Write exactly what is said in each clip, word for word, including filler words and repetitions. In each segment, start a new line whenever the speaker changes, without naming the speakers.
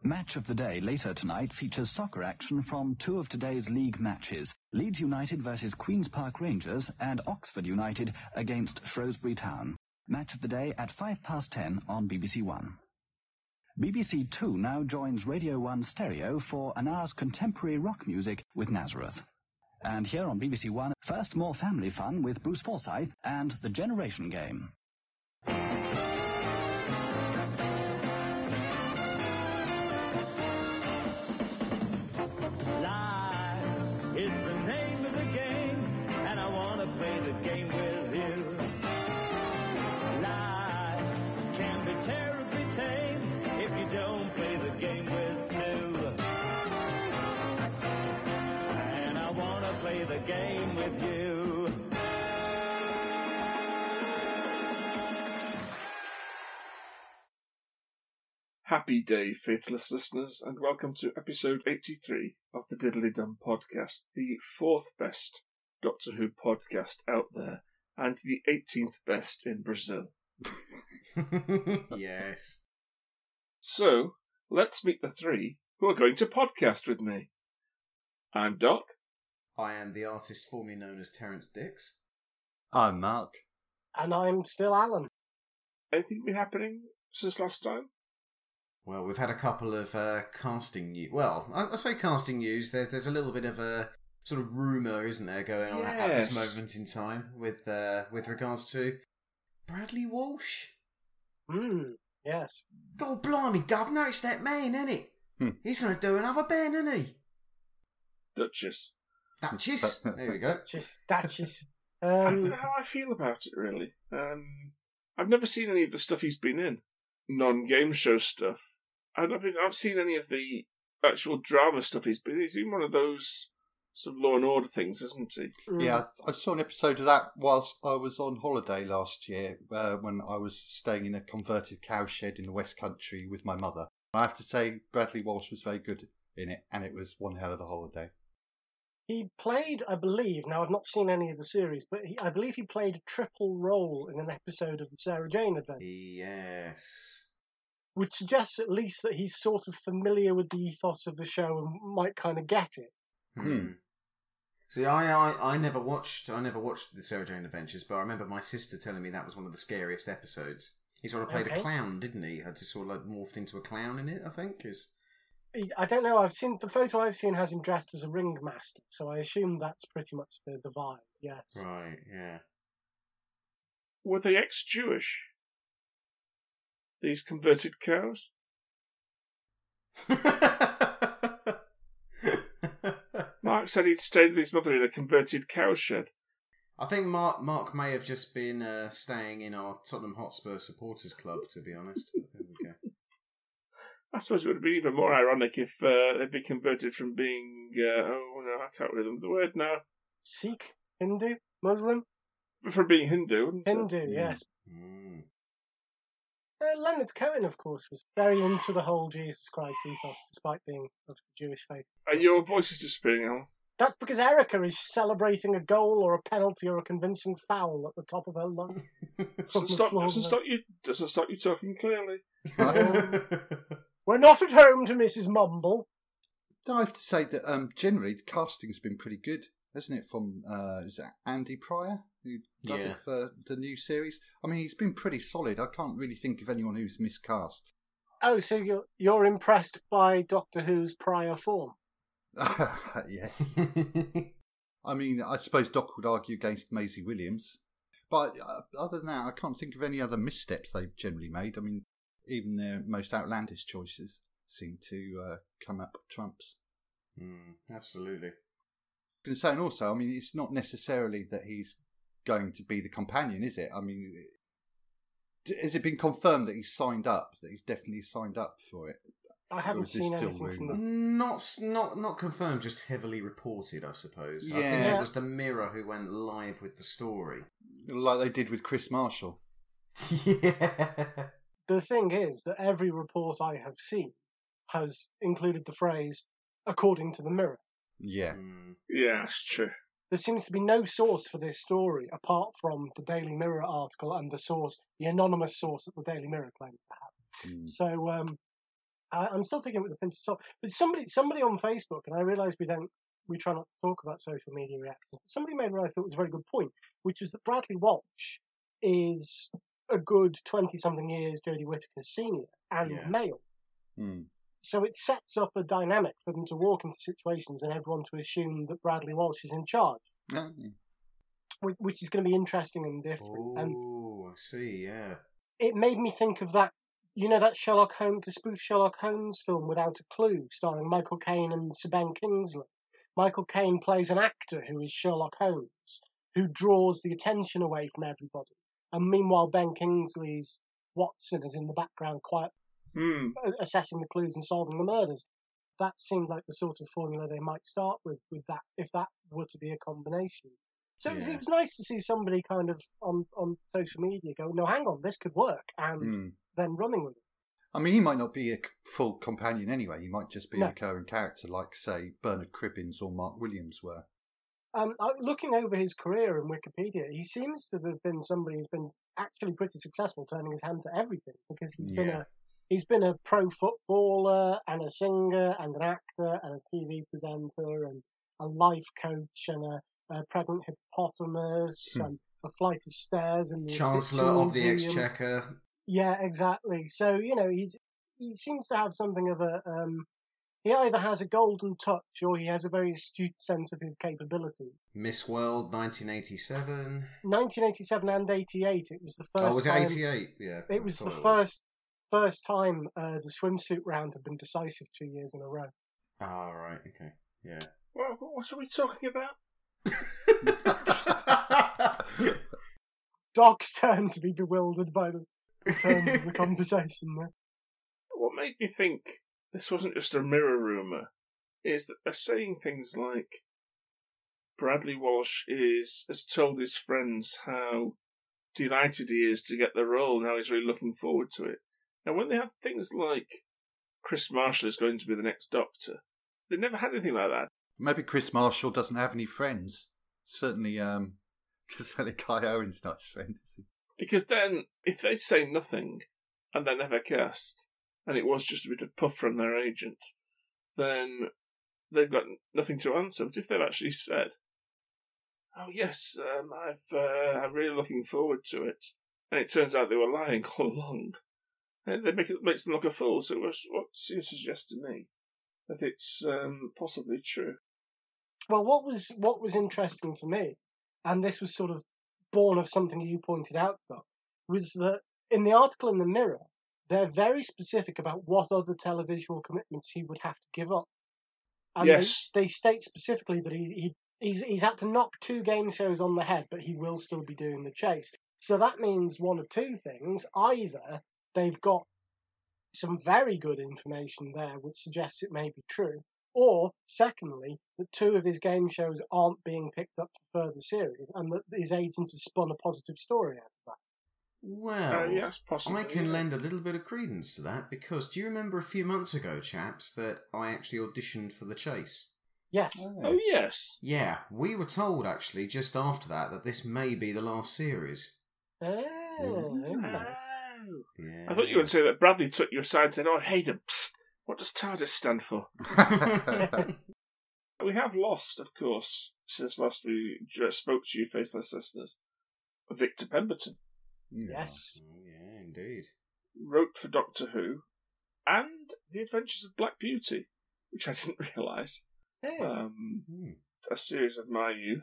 Match of the Day later tonight features soccer action from two of today's league matches. Leeds United versus Queen's Park Rangers and Oxford United against Shrewsbury Town. Match of the Day at five past ten on B B C One. B B C Two now joins Radio One Stereo for an hour's contemporary rock music with Nazareth. And here on B B C One, first more family fun with Bruce Forsyth and The Generation Game.
Happy day, faithless listeners, and welcome to episode eighty-three of the Diddly Dum podcast, the fourth best Doctor Who podcast out there, and the eighteenth best in Brazil.
Yes.
So, let's meet the three who are going to podcast with me. I'm Doc.
I am the artist formerly known as Terence Dix.
I'm Mark.
And I'm still Alan.
Anything been happening since last time?
Well, we've had a couple of uh, casting news. Well, I, I say casting news. There's there's a little bit of a sort of rumour, isn't there, going on
yes.
at this moment in time with uh, with regards to Bradley Walsh.
Hmm. Yes.
God blimey, Governor, it's that man, isn't it?
Hmm.
He's going to do another band, isn't he?
Duchess.
Duchess. There we go.
Duchess. Duchess.
I don't
Um,
know how I feel about it, really. Um, I've never seen any of the stuff he's been in. Non-game show stuff. I've not been, I've seen any of the actual drama stuff he's been. He's been one of those sort of Law and Order things, isn't he?
Yeah, I, I saw an episode of that whilst I was on holiday last year uh, when I was staying in a converted cowshed in the West Country with my mother. I have to say Bradley Walsh was very good in it, and it was one hell of a holiday.
he played, I believe, now I've not seen any of the series, but he, I believe he played a triple role in an episode of the Sarah Jane Adventure.
Yes.
Which suggests at least that he's sort of familiar with the ethos of the show and might kind of get it.
Hmm. See, I, I I never watched I never watched the Sarah Jane Adventures, but I remember my sister telling me that was one of the scariest episodes. He sort of played
Okay.
a clown, didn't he? Had just sort of like morphed into a clown in it, I think. Is
He- I don't know, I've seen, the photo I've seen has him dressed as a ringmaster, so I assume that's pretty much the, the vibe, yes.
right, yeah.
Were they ex-Jewish? These converted cows? Mark said he'd stayed with his mother in a converted cow shed.
I think Mark Mark may have just been uh, staying in our Tottenham Hotspur supporters club, to be honest. But there we go.
I suppose it would have been even more ironic if uh, they'd been converted from being, uh, oh no, I can't remember the word now,
Sikh? Hindu? Muslim?
from being Hindu. wouldn't it?
Hindu, yes.
Mm.
Uh, Leonard Cohen, of course, was very into the whole Jesus Christ ethos, despite being of Jewish faith.
And your voice is disappearing, Alan.
That's because Erica is celebrating a goal or a penalty or a convincing foul at the top of her lungs.
Doesn't stop, doesn't stop you. Doesn't stop you talking clearly.
We're not at home to Missus Mumble.
I have to say that um, generally the casting's been pretty good, hasn't it? From uh, is it Andy Pryor who does
Yeah.
it for the new series? I mean, he's been pretty solid. I can't really think of anyone who's miscast.
Oh, so you're, you're impressed by Doctor Who's prior form?
Yes. I mean, I suppose Doc would argue against Maisie Williams. But uh, other than that, I can't think of any other missteps they've generally made. I mean, even their most outlandish choices seem to uh, come up trumps.
Mm, absolutely.
And so, and also, I mean, it's not necessarily that he's going to be the companion, is it? I mean, d- has it been confirmed that he's signed up, that he's definitely signed up for it?
I
Or
haven't
is this
seen
still
anything from
rumour?
them.
Not not not confirmed, just heavily reported, I suppose. I think
Yeah.
it was the Mirror who went live with the story.
Like they did with Chris Marshall.
Yeah.
The thing is that every report I have seen has included the phrase, according to the Mirror.
Yeah.
Mm.
Yeah, it's true.
There seems to be no source for this story apart from the Daily Mirror article and the source, the anonymous source that the Daily Mirror claims to have.
Mm.
So um, I, I'm still taking it with a pinch of salt. But somebody, somebody on Facebook, and I realise we don't, we try not to talk about social media reactions. But somebody made what I thought was a very good point, which was that Bradley Walsh is a good twenty-something years Jodie Whittaker senior and
Yeah.
male.
Hmm.
So it sets up a dynamic for them to walk into situations and everyone to assume that Bradley Walsh is in charge,
Yeah, yeah.
which, which is going to be interesting and different. And
Oh, I see. Yeah.
it made me think of that, you know, that Sherlock Holmes, the spoof Sherlock Holmes film Without a Clue, starring Michael Caine and Sir Ben Kingsley. Michael Caine plays an actor who is Sherlock Holmes, who draws the attention away from everybody. And meanwhile, Ben Kingsley's Watson is in the background, quiet,
Hmm.
assessing the clues and solving the murders. That seemed like the sort of formula they might start with, with that, if that were to be a combination. So it, was,
Yeah.
it was nice to see somebody kind of on, on social media go, no, hang on, this could work, and
Hmm.
then running with it.
I mean, he might not be a c- full companion anyway. He might just be
No.
a recurring character, like, say, Bernard Cribbins or Mark Williams were.
Um, I- looking over his career in Wikipedia, he seems to have been somebody who's been actually pretty successful, turning his hand to everything, because he's been
Yeah.
a he's been a pro footballer and a singer and an actor and a T V presenter and a life coach and a, a pregnant hippopotamus
Hmm.
and a flight of stairs and the
Chancellor
Egyptian
of the
Museum.
Exchequer.
Yeah, exactly. So you know, he's he seems to have something of a um, he either has a golden touch or he has a very astute sense of his capability.
Miss World nineteen eighty-seven.
nineteen eighty-seven and eighty-eight. It was the first.
Oh, was it
time,
eighty-eight? Yeah. I
It was the
thought it
first first time uh, the swimsuit round had been decisive two years in a row.
Ah, right. Okay. Yeah.
Well, what are we talking about?
Doc's turn to be bewildered by the the terms of the conversation there.
What made me think this wasn't just a mirror rumour is that they're saying things like Bradley Walsh is has told his friends how delighted he is to get the role and how he's really looking forward to it. And when they have things like Chris Marshall is going to be the next Doctor, they never had anything like that.
Maybe Chris Marshall doesn't have any friends. Certainly, um, certainly Kai Owen's not his friend, is he?
Because then, if they say nothing and they're never cast, and it was just a bit of puff from their agent, then they've got nothing to answer. But if they've actually said, "Oh yes, um, I've uh, I'm really looking forward to it," and it turns out they were lying all along, then they make it makes them look a fool. So it was what seems to suggest to me that it's um, possibly true.
Well, what was what was interesting to me, and this was sort of born of something you pointed out, Doc, was that in the article in the Mirror, they're very specific about what other televisual commitments he would have to give up. And
Yes.
they, they state specifically that he, he he's he's had to knock two game shows on the head, but he will still be doing The Chase. So that means one of two things: either they've got some very good information there, which suggests it may be true, or secondly, that two of his game shows aren't being picked up for further series, and that his agent has spun a positive story out of that.
Well,
Uh, yes, possibly.
I can
yeah.
lend a little bit of credence to that because do you remember a few months ago, chaps, that I actually auditioned for The Chase?
Yes.
Oh yes.
Yeah, we were told actually just after that that this may be the last series.
Oh, okay.
Oh.
Yeah.
I thought you were going to say that Bradley took you aside and said, "Oh, Hayden, psst, what does TARDIS stand for?" We have lost, of course, since last we just spoke to you, faithless listeners, Victor Pemberton.
Yes.
Oh, yeah, indeed.
Wrote for Doctor Who and The Adventures of Black Beauty, which I didn't realise.
Hey.
Um,
Hmm.
a series of my youth.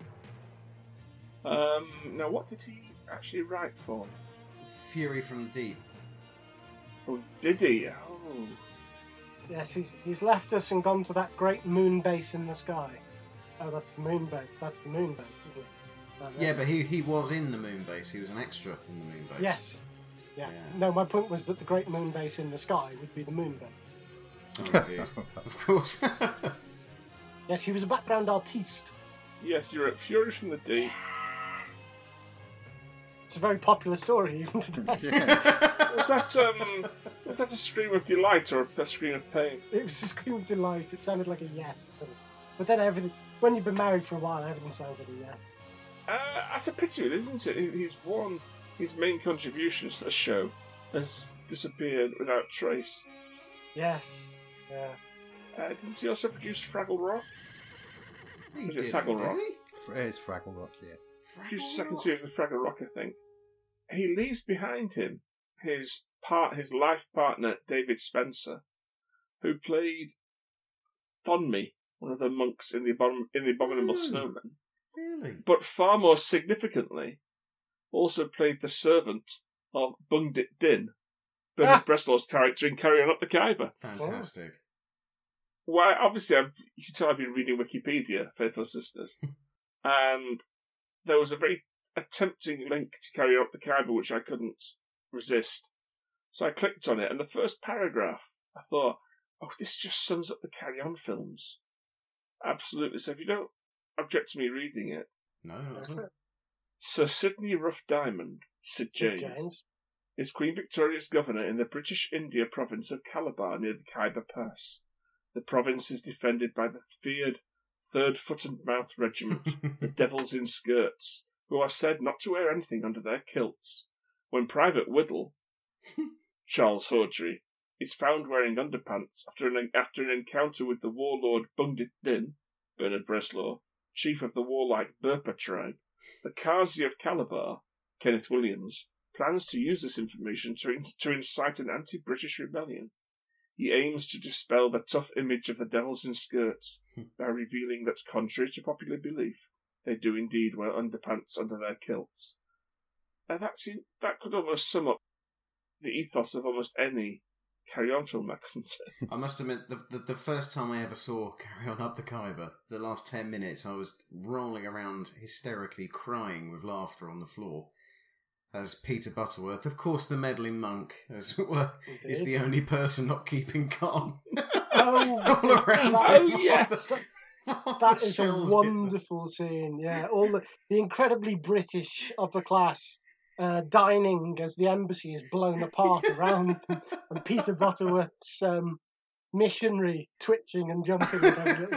Um, now, what did he actually write for?
Fury from the Deep.
Oh, did he? Oh.
Yes, he's he's left us and gone to that great moon base in the sky. Oh, that's the moon base. That's the moon base, isn't it? Oh,
Yeah, but he, he was in the moon base. He was an extra in the moon base.
Yes. Yeah.
Yeah.
No, my point was that the great moon base in the sky would be the moon base.
Oh, indeed. Of course.
Yes, he was a background artiste.
Yes, you're at Fury from the Deep.
It's a very popular story even today.
Yeah.
Was that um? Was that a scream of delight or a scream of pain?
It was a scream of delight. It sounded like a yes. But then everything, when you've been married for a while, everything sounds like a yes.
Uh, that's a pity, isn't it? He's one. His main contributions to the show has disappeared without trace.
Yes. Yeah.
Uh, didn't he also produce Fraggle Rock?
He
Was it
did,
Fraggle
did
Rock?
he?
It's Fraggle Rock, yeah.
Produced the
Fraggle
second
Rock.
series of Fraggle Rock, I think. He leaves behind him his part, his life partner, David Spencer, who played Thonmi, one of the monks in the, Abom- in the Abominable
Ooh.
Snowman.
Really?
But far more significantly, also played the servant of Bungdit Din, Bernard
Ah.
Breslau's character in Carry On Up the Khyber.
Fantastic.
Why, obviously, I've, you can tell I've been reading Wikipedia, Faithful Sisters, and there was a very a tempting link to Carry On Up the Khyber, which I couldn't resist. So I clicked on it, and the first paragraph, I thought, oh, this just sums up the Carry On films. Absolutely. So if you don't object to me reading it,
No, not at all.
Sir Sidney Rough Diamond, Sid James,
James.
is Queen Victoria's governor in the British India province of Calabar near the Khyber Pass. The province is defended by the feared Third Foot and Mouth Regiment, the Devils in Skirts, who are said not to wear anything under their kilts. When Private Whittle, Charles Hawtrey, is found wearing underpants after an, after an encounter with the warlord Bungdit Din, Bernard Bresslaw, chief of the warlike Burpa tribe, the Qazi of Calabar, Kenneth Williams, plans to use this information to, in- to incite an anti-British rebellion. He aims to dispel the tough image of the Devils in Skirts by revealing that, contrary to popular belief, they do indeed wear underpants under their kilts. Now that, seemed, that could almost sum up the ethos of almost any Carry On film, couldn't it?
I must admit, the, the the first time I ever saw Carry On Up the Khyber, the last ten minutes, I was rolling around hysterically crying with laughter on the floor. As Peter Butterworth, of course the meddling monk, as it were, is
Indeed.
the only person not keeping calm.
Oh,
All around
that-
Oh,
him.
yes.
That is a
Shells hit them.
wonderful scene. Yeah, all the, the incredibly British upper class uh, dining as the embassy is blown apart around them, and Peter Butterworth's um, missionary twitching and jumping. And everything.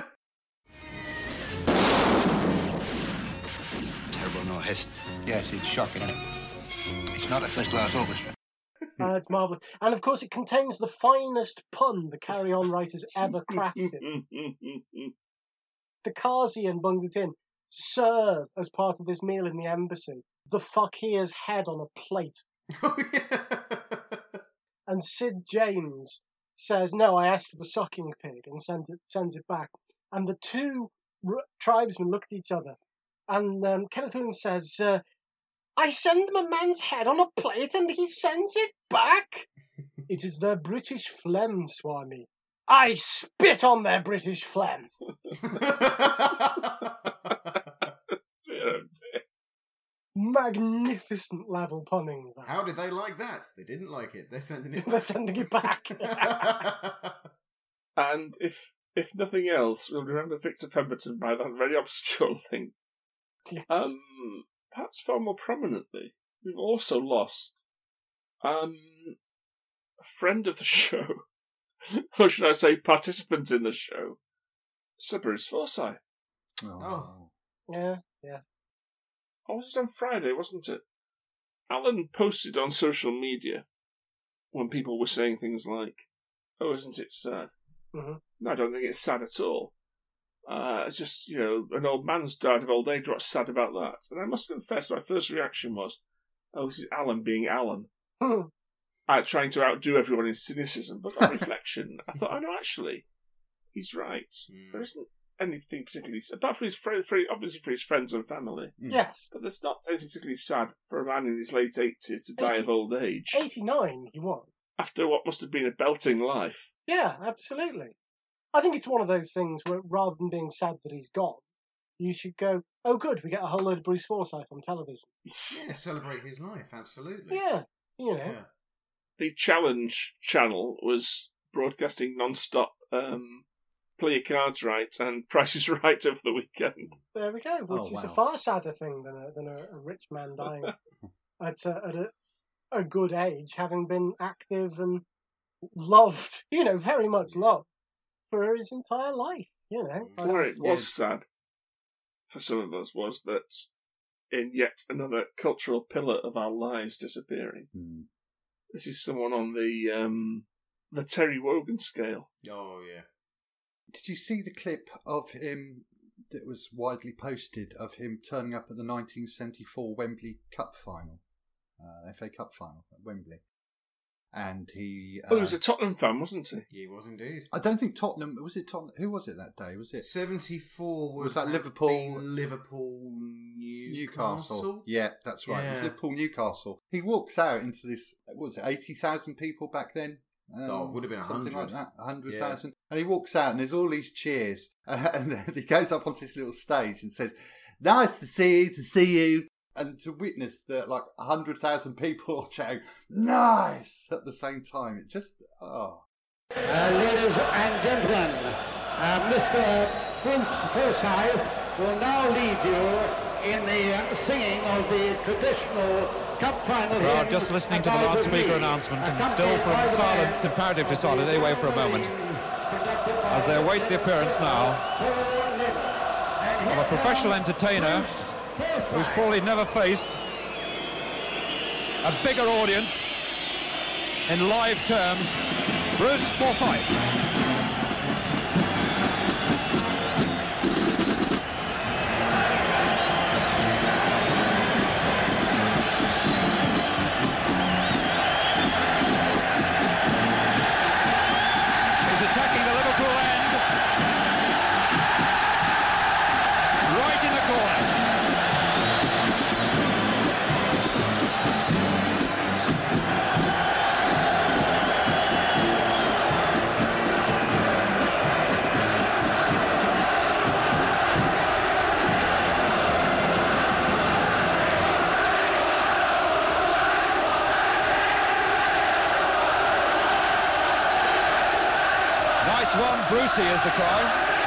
Terrible noise. Yes, it's shocking, isn't it? It's not a first-class orchestra.
Uh, it's marvellous. And of course, it contains the finest pun the Carry On writers ever crafted. The Qazi and Bungdit Din serve as part of this meal in the embassy the fakir's head on a plate.
Oh, yeah.
And Sid James says, no, I asked for the sucking pig, and sends it, sends it back. And the two r- tribesmen look at each other. And um, Kenneth Williams says, uh, I send them a man's head on a plate and he sends it back. It is their British phlegm, Swami. I spit on their British phlegm. Magnificent level punning. That.
How did they like that? They didn't like it. They're sending it
They're
back.
sending it back.
And if if nothing else, we'll remember Victor Pemberton by that very obscure link.
Yes.
Um, perhaps far more prominently, we've also lost um, a friend of the show, or should I say participant in the show, Sir Bruce Forsyth.
Oh.
Yeah, yes.
Oh, was it on Friday, wasn't it? Alan posted on social media when people were saying things like, oh, isn't it sad?
Mhm.
No, I don't think it's sad at all. Uh, it's just, you know, an old man's died of old age. What's sad about that? And I must confess, my first reaction was, oh, this is Alan being Alan. uh, trying to outdo everyone in cynicism. But on reflection, I thought, oh, no, actually, he's right.
Mm.
There isn't anything particularly sad, apart from his friend, for, obviously for his friends and family.
Yes.
But there's not anything particularly sad for a man in his late eighties to die of old age
eighty-nine, he was.
after what must have been a belting life.
Yeah, absolutely. I think it's one of those things where rather than being sad that he's gone, you should go, oh, good, we get a whole load of Bruce Forsyth on television.
Yeah, celebrate his life, absolutely.
Yeah, you know.
Yeah.
The Challenge channel was broadcasting non-stop um, Play Your Cards Right and Price is Right over the weekend.
There we go, which
Oh,
is a
wow.
far sadder thing than a, than a, a rich man dying at, a, at a, a good age, having been active and loved, you know, very much loved for his entire life, you know. I
Where
don't-
it was sad for some of us was that in yet another cultural pillar of our lives disappearing,
Hmm.
this is someone on the um, the Terry Wogan scale.
Oh, yeah.
Did you see the clip of him that was widely posted of him turning up at the nineteen seventy-four Wembley Cup final, uh, F A Cup final at Wembley? And he... Uh,
Oh, he was a Tottenham fan, wasn't he?
He was indeed.
I don't think Tottenham... Was it Tottenham? Who was it that day? Was it...
seventy-four
Was that Liverpool-
Liverpool, Newcastle?
Newcastle. Yeah, that's right. It was
Yeah.
Liverpool, Newcastle. He walks out into this, what was it, eighty thousand people back then? Um,
Oh, it would have been
something
one hundred.
like that, one hundred thousand. And he walks out and there's all these cheers. Uh, and then he goes up onto this little stage and says, "Nice to see you, to see you." And to witness that, like, one hundred thousand people are shouting, "Nice!" at the same time. It just, oh.
Uh, ladies and gentlemen, uh, Mister Bruce Forsyth will now lead you in the uh, singing of the traditional cup final.
Crowd just listening to the loudspeaker announcement, and still from silent, comparatively silent, anyway for a moment, as they await the appearance now of a professional entertainer who's probably never faced a bigger audience in live terms, Bruce Forsyth. Brucey is the cry.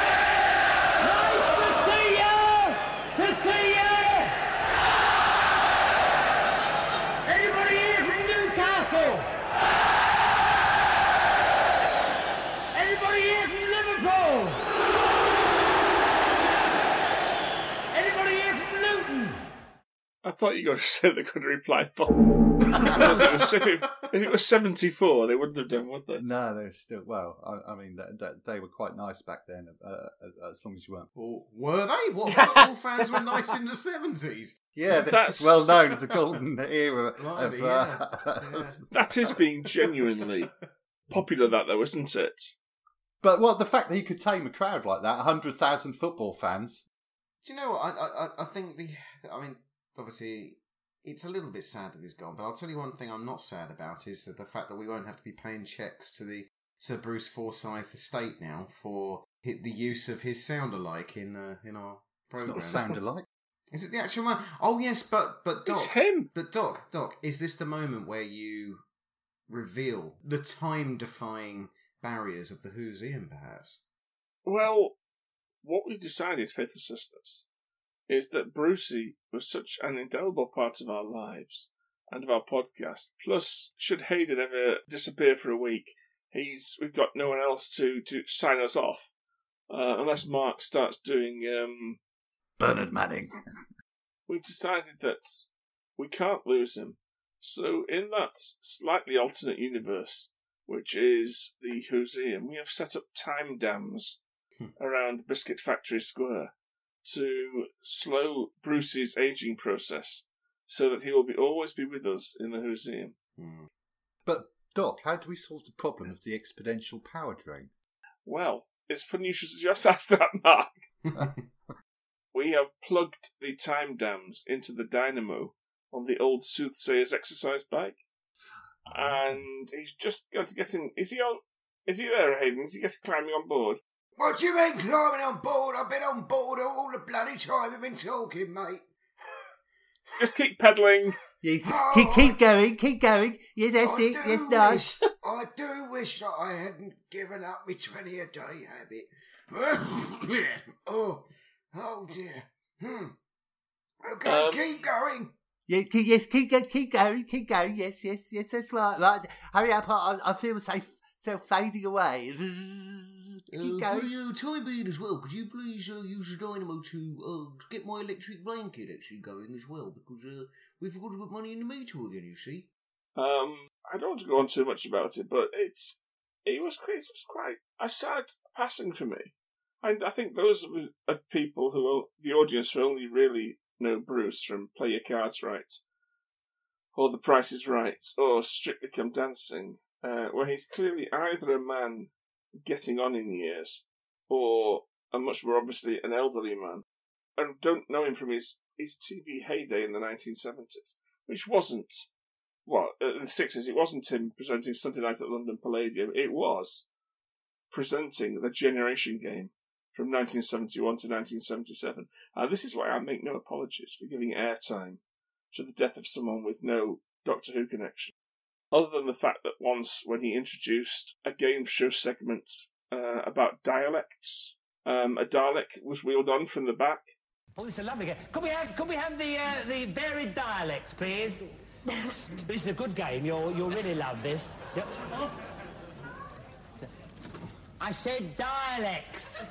Nice to see you! To see you! Anybody here from Newcastle? Anybody here from Liverpool? Anybody here from Luton?
I thought you were going to say they're going to reply fuck. if, it was, if, it, if it was seventy-four, they wouldn't have done, would they?
No, they're still, well, I, I mean, that, that, they were quite nice back then, uh, as long as you weren't.
Or were they? What football fans were nice in the seventies?
Yeah,
That's
that's well known as a golden era.
Blimey,
of,
yeah.
uh,
Yeah.
That is being genuinely popular, that though, isn't it?
But well, the fact that he could tame a crowd like that, one hundred thousand football fans.
Do you know what? I, I, I think the. I mean, obviously, it's a little bit sad that he's gone, but I'll tell you one thing I'm not sad about is that the fact that we won't have to be paying checks to the Sir Bruce Forsyth estate now for hi- the use of his sound alike in uh, in our
It's
program.
not a sound alike.
Is it the actual one? Oh yes, but but Doc,
It's him.
but Doc, Doc, is this the moment where you reveal the time-defying barriers of the Whoseum, perhaps?
Well, what we've decided, Faith and Sisters, is that Brucey was such an indelible part of our lives and of our podcast. Plus, should Hayden ever disappear for a week, he's we've got no one else to, to sign us off, uh, unless Mark starts doing. Um,
Bernard Manning.
we've decided that we can't lose him. So, in that slightly alternate universe, which is the Whoseum, we have set up time dams around Biscuit Factory Square to slow Brucey's aging process, so that he will be always be with us in the Whoseum.
Hmm.
But Doc, how do we solve the problem of the exponential power drain?
Well, it's funny you should just ask that, Mark. We have plugged the time dams into the dynamo on the old soothsayer's exercise bike, and he's just got to get in. Is he on? Is he there, Hayden? Is he just climbing on board?
What do you mean climbing on board? I've been on board all the bloody time I've been talking, mate.
Just keep pedalling.
Yeah,
Oh,
keep,
I-
keep going, keep going. Yeah, that's
I
it.
do
That's
wish,
nice.
I do wish that I hadn't given up my twenty a day habit. oh, oh dear. Hmm. Okay,
Um,
keep going.
Yeah, keep, yes, keep, go- keep going, keep going. Yes, yes, yes, that's right. Like, hurry up, I, I feel myself self fading away. Keep
Uh, for
going.
your time being as well, could you please uh, use the dynamo to uh, get my electric blanket actually going as well? Because uh, we forgot to put money in the meter again, you see.
Um, I don't want to go on too much about it, but it's it was quite, it was quite a sad passing for me. And I think those of people who are the audience who only really know Bruce from Play Your Cards Right, or The Price is Right, or Strictly Come Dancing, uh, where he's clearly either a man getting on in years, or a much more obviously an elderly man, and don't know him from his, his T V heyday in the nineteen seventies, which wasn't, well, in the sixties, it wasn't him presenting Sunday Night at London Palladium, it was presenting the Generation Game from nineteen seventy-one to nineteen seventy-seven. And this is why I make no apologies for giving airtime to the death of someone with no Doctor Who connection. Other than the fact that once, when he introduced a game show segment uh, about dialects, um, a Dalek was wheeled on from the back.
Oh, this is a lovely game. Could we have, could we have the uh, the varied dialects, please? This is a good game. You'll you'll really love this. Yep. I said dialects.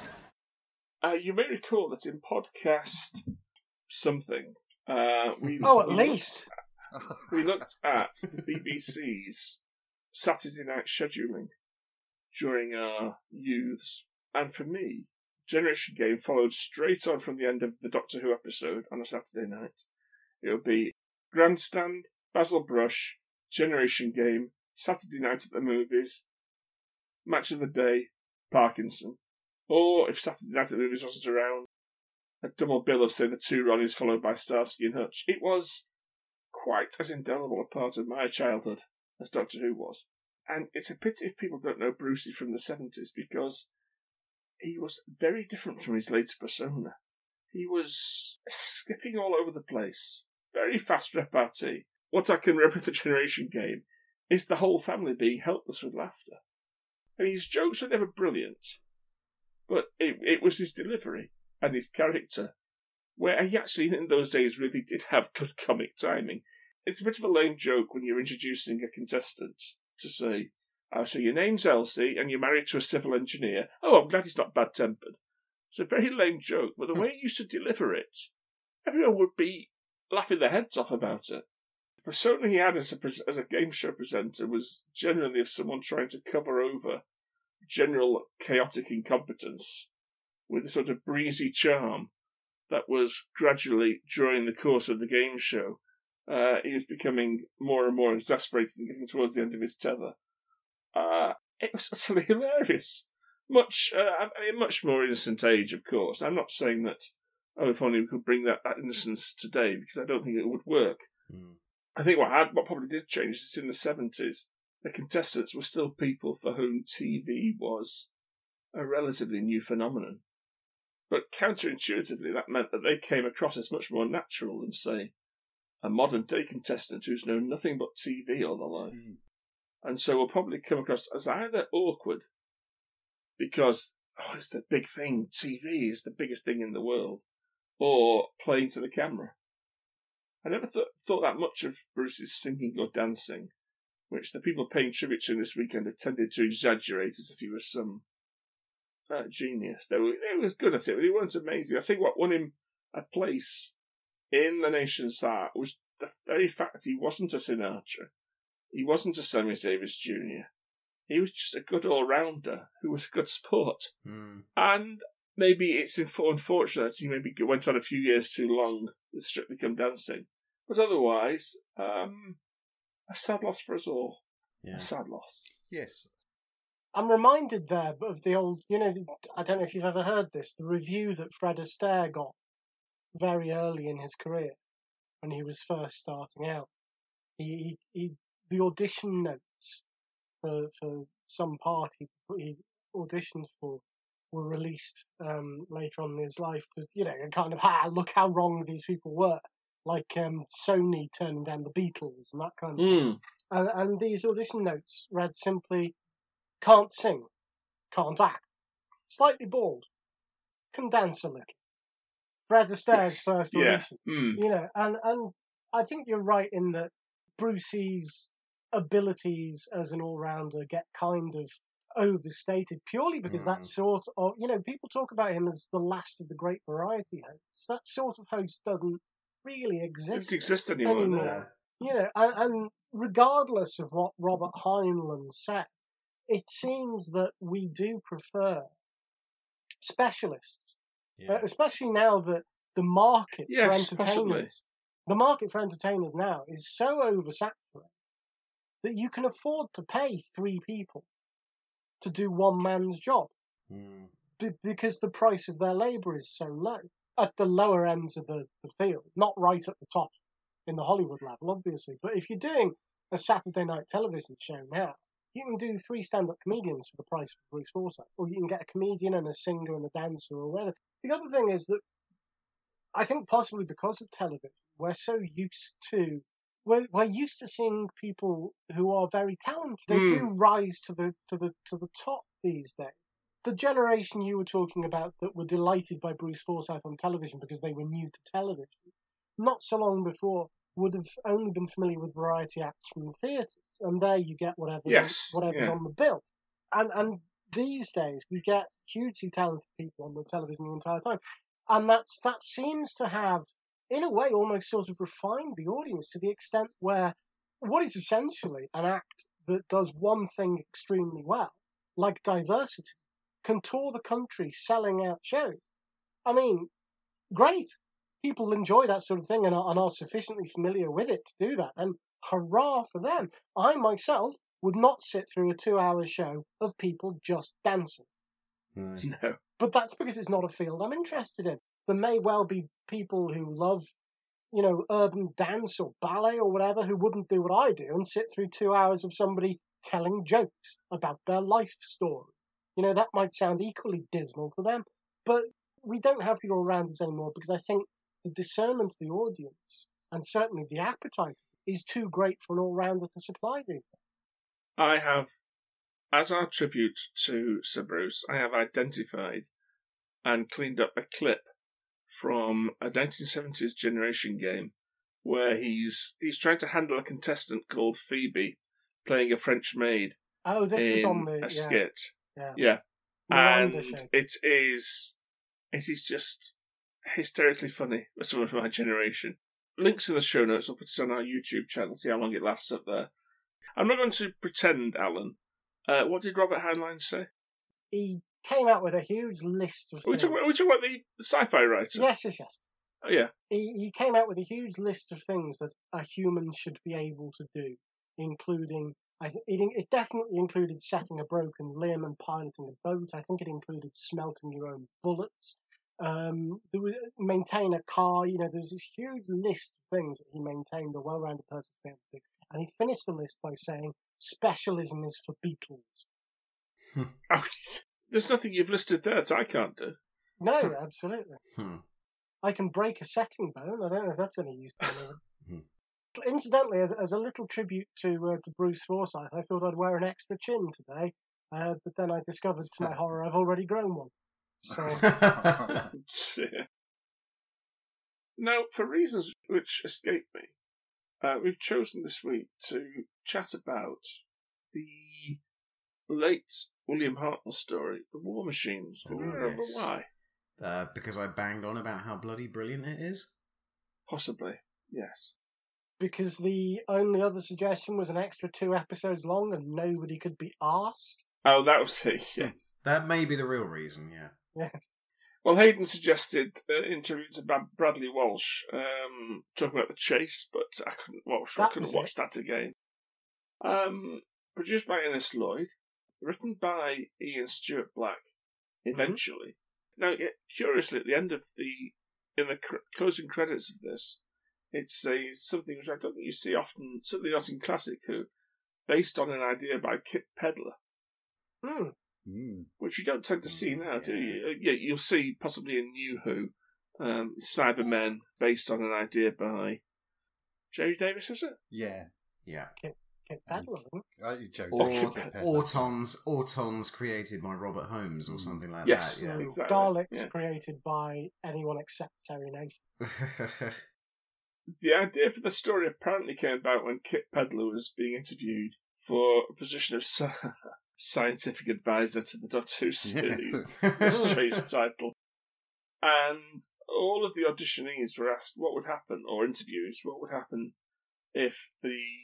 Uh, you may recall that in podcast something, uh, we
oh, at
we
least
looked, we looked at the B B C's Saturday night scheduling during our youths, and for me, Generation Game followed straight on from the end of the Doctor Who episode on a Saturday night. It would be Grandstand, Basil Brush, Generation Game, Saturday Night at the Movies, Match of the Day, Parkinson. Or, if Saturday Night at the Movies wasn't around, a double bill of, say, the two Ronnies followed by Starsky and Hutch. It was quite as indelible a part of my childhood as Doctor Who was. And it's a pity if people don't know Brucey from the seventies, because he was very different from his later persona. He was skipping all over the place. Very fast repartee. What I can remember of the Generation Game is the whole family being helpless with laughter. And his jokes were never brilliant, but it, it was his delivery and his character, where he actually in those days really did have good comic timing. It's a bit of a lame joke when you're introducing a contestant to say, oh, so your name's Elsie and you're married to a civil engineer. Oh, I'm glad he's not bad-tempered. It's a very lame joke, but the way he used to deliver it, everyone would be laughing their heads off about it. The persona he had as a, as a game show presenter was generally of someone trying to cover over general chaotic incompetence with a sort of breezy charm that was gradually, during the course of the game show, uh, he was becoming more and more exasperated and getting towards the end of his tether. Uh, it was utterly hilarious. Much, uh, a much more innocent age, of course. I'm not saying that, oh, if only we could bring that, that innocence today, because I don't think it would work.
Mm.
I think what had, what probably did change is in the seventies, the contestants were still people for whom T V was a relatively new phenomenon. But counterintuitively, that meant that they came across as much more natural than, say, a modern-day contestant who's known nothing but T V all their life. Mm. And so will probably come across as either awkward, because, oh, it's the big thing, T V is the biggest thing in the world, or playing to the camera. I never th- thought that much of Bruce's singing or dancing, which the people paying tribute to him this weekend have tended to exaggerate as if he was some uh, genius. They were, they were good at it, but they weren't amazing. I think what won him a place in the nation's heart was the very fact he wasn't a Sinatra. He wasn't a Sammy Davis Junior He was just a good all-rounder who was a good sport.
Mm.
And maybe it's unfortunate he maybe went on a few years too long with Strictly Come Dancing. But otherwise, um, a sad loss for us all.
Yeah.
A sad loss.
Yes.
I'm reminded there of the old, you know, I don't know if you've ever heard this, the review that Fred Astaire got very early in his career when he was first starting out. He, he, he the audition notes for for some part he, he auditioned for were released um, later on in his life. To, you know, kind of, ha, look how wrong these people were. Like um, Sony turning down the Beatles and that kind of
mm.
thing. And, and these audition notes read simply, can't sing, can't act, slightly bald, can dance a little. Fred Astaire's
yes.
first
yeah.
audition.
Mm.
You know, and, and I think you're right in that Brucey's abilities as an all-rounder get kind of overstated purely because
Mm.
that sort of, you know, people talk about him as the last of the great variety hosts. That sort of host doesn't really exist,
It doesn't exist anymore.
anymore.
No.
You know, and, and regardless of what Robert Heinlein said, it seems that we do prefer specialists,
Yeah.
uh, especially now that the market
Yes,
for
possibly.
entertainers, the market for entertainers now is so oversaturated that you can afford to pay three people to do one man's job
Mm.
b- because the price of their labour is so low at the lower ends of the, the field, not right at the top in the Hollywood level, obviously. But if you're doing a Saturday night television show now, you can do three stand-up comedians for the price of Bruce Forsyth, or you can get a comedian and a singer and a dancer or whatever. The other thing is that I think possibly because of television, we're so used to we're, we're used to seeing people who are very talented. They
Mm.
do rise to the to the to the top these days. The generation you were talking about that were delighted by Bruce Forsyth on television because they were new to television, not so long before would have only been familiar with variety acts from theatres, and there you get whatever
Yes,
whatever's
yeah.
on the bill. And and these days we get hugely talented people on the television the entire time, and that's that seems to have, in a way, almost sort of refined the audience to the extent where what is essentially an act that does one thing extremely well, like diversity, can tour the country selling out shows. I mean, great. People enjoy that sort of thing and are, and are sufficiently familiar with it to do that. And hurrah for them. I myself would not sit through a two-hour show of people just dancing.
Right.
No.
But that's because it's not a field I'm interested in. There may well be people who love, you know, urban dance or ballet or whatever who wouldn't do what I do and sit through two hours of somebody telling jokes about their life story. You know, that might sound equally dismal to them, but we don't have the all-rounders anymore because I think the discernment of the audience and certainly the appetite is too great for an all-rounder to supply these days.
I have, as our tribute to Sir Bruce, I have identified and cleaned up a clip from a nineteen seventies generation game where he's he's trying to handle a contestant called Phoebe playing a French maid
Oh, this
in
was on the
a
yeah,
skit.
yeah.
Yeah,
Miranda
and
show.
it is it is just hysterically funny for someone from our generation. Links in the show notes. I'll put it on our YouTube channel. See how long it lasts up there. I'm not going to pretend, Alan. Uh, what did Robert Heinlein say?
He came out with a huge list of
Are we
things.
talking about, are we talking about the, the sci-fi writer?
Yes, yes, yes.
Oh, yeah.
He, he came out with a huge list of things that a human should be able to do, including, I th- it, it definitely included setting a broken limb and piloting a boat. I think it included smelting your own bullets. Um, there was, maintain a car. You know, there was this huge list of things that he maintained a well-rounded person to be able to do. And he finished the list by saying, specialism is for Beatles.
Oh, there's nothing you've listed there that I can't do.
No, absolutely.
Hmm.
I can break a setting bone. I don't know if that's any use to anyone.
Hmm.
Incidentally, as, as a little tribute to uh, to Bruce Forsyth, I thought I'd wear an extra chin today, uh, but then I discovered to my horror I've already grown one. So
Now, for reasons which escape me, uh, we've chosen this week to chat about the late William Hartnell story, The War Machines. Do you
Oh,
remember
yes.
why?
uh, because I banged on about how bloody brilliant it is.
Possibly, yes.
because the only other suggestion was an extra two episodes long and nobody could be asked.
Oh, that was it, yes.
That may be the real reason, yeah.
Yes.
Well, Hayden suggested uh, interview to Brad- Bradley Walsh, um, talking about the chase, but I couldn't watch. I
That
couldn't
was
watch that again. Um, produced by Ernest Lloyd, written by Ian Stewart Black. Eventually, now yeah, curiously, at the end of the in the cr- closing credits of this, it says something which I don't think you see often. Something else in Classic Who, based on an idea by Kit Pedler.
Hmm.
Mm.
Which you don't tend to see now, do
yeah.
you? Uh, Yeah, you'll see possibly in New Who, um, Cybermen, based on an idea by Jerry Davis, was it?
Yeah.
Yeah.
Kit Pedler. wasn't it?
Uh, Joe
Or,
Dawson, Kit Pedler.
Autons, Autons created by Robert Holmes or something like
Yes.
that.
So
exactly,
Daleks
yeah.
created by anyone except Terry Nation.
Yeah.
The idea for the story apparently came about when Kit Pedler was being interviewed for a position of sci- scientific advisor to the Doctor Who series. A strange title. And all of the auditionees were asked what would happen, or interviews, what would happen if the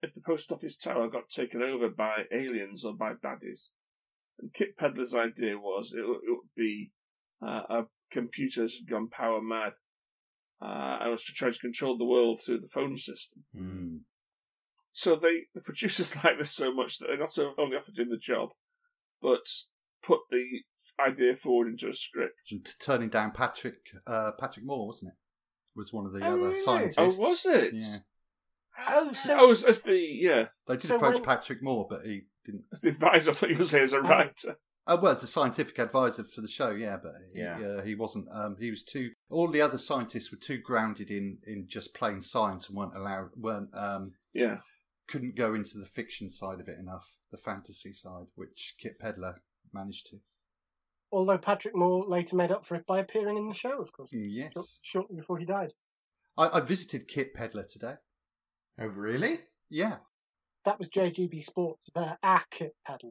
if the post office tower got taken over by aliens or by baddies. And Kit Pedler's idea was it, it would be uh, a computer's gone power mad. Uh, and was trying to control the world through the phone system.
Mm.
So they, the producers like this so much that they not only offered him the job, but put the idea forward into a script.
And turning down Patrick uh, Patrick Moore, wasn't it? Was one of the
Oh,
other
really?
scientists.
Oh, was it?
Yeah.
Oh, so
Oh, as, as the yeah,
They did
So
approach
when-
Patrick Moore, but he didn't.
as the advisor. I thought you were saying as a writer.
Oh, well, as a scientific advisor for the show, yeah, but he,
Yeah.
Uh, he wasn't. Um, he was too. All the other scientists were too grounded in, in just plain science and weren't allowed. weren't um,
Yeah.
couldn't go into the fiction side of it enough, the fantasy side, which Kit Pedler managed to.
although Patrick Moore later made up for it by appearing in the show, of course,
Mm, Yes,
short- shortly before he died.
I, I visited Kit Pedler today.
Oh, really?
Yeah,
That was J G B Sports, their ah Kit Pedler.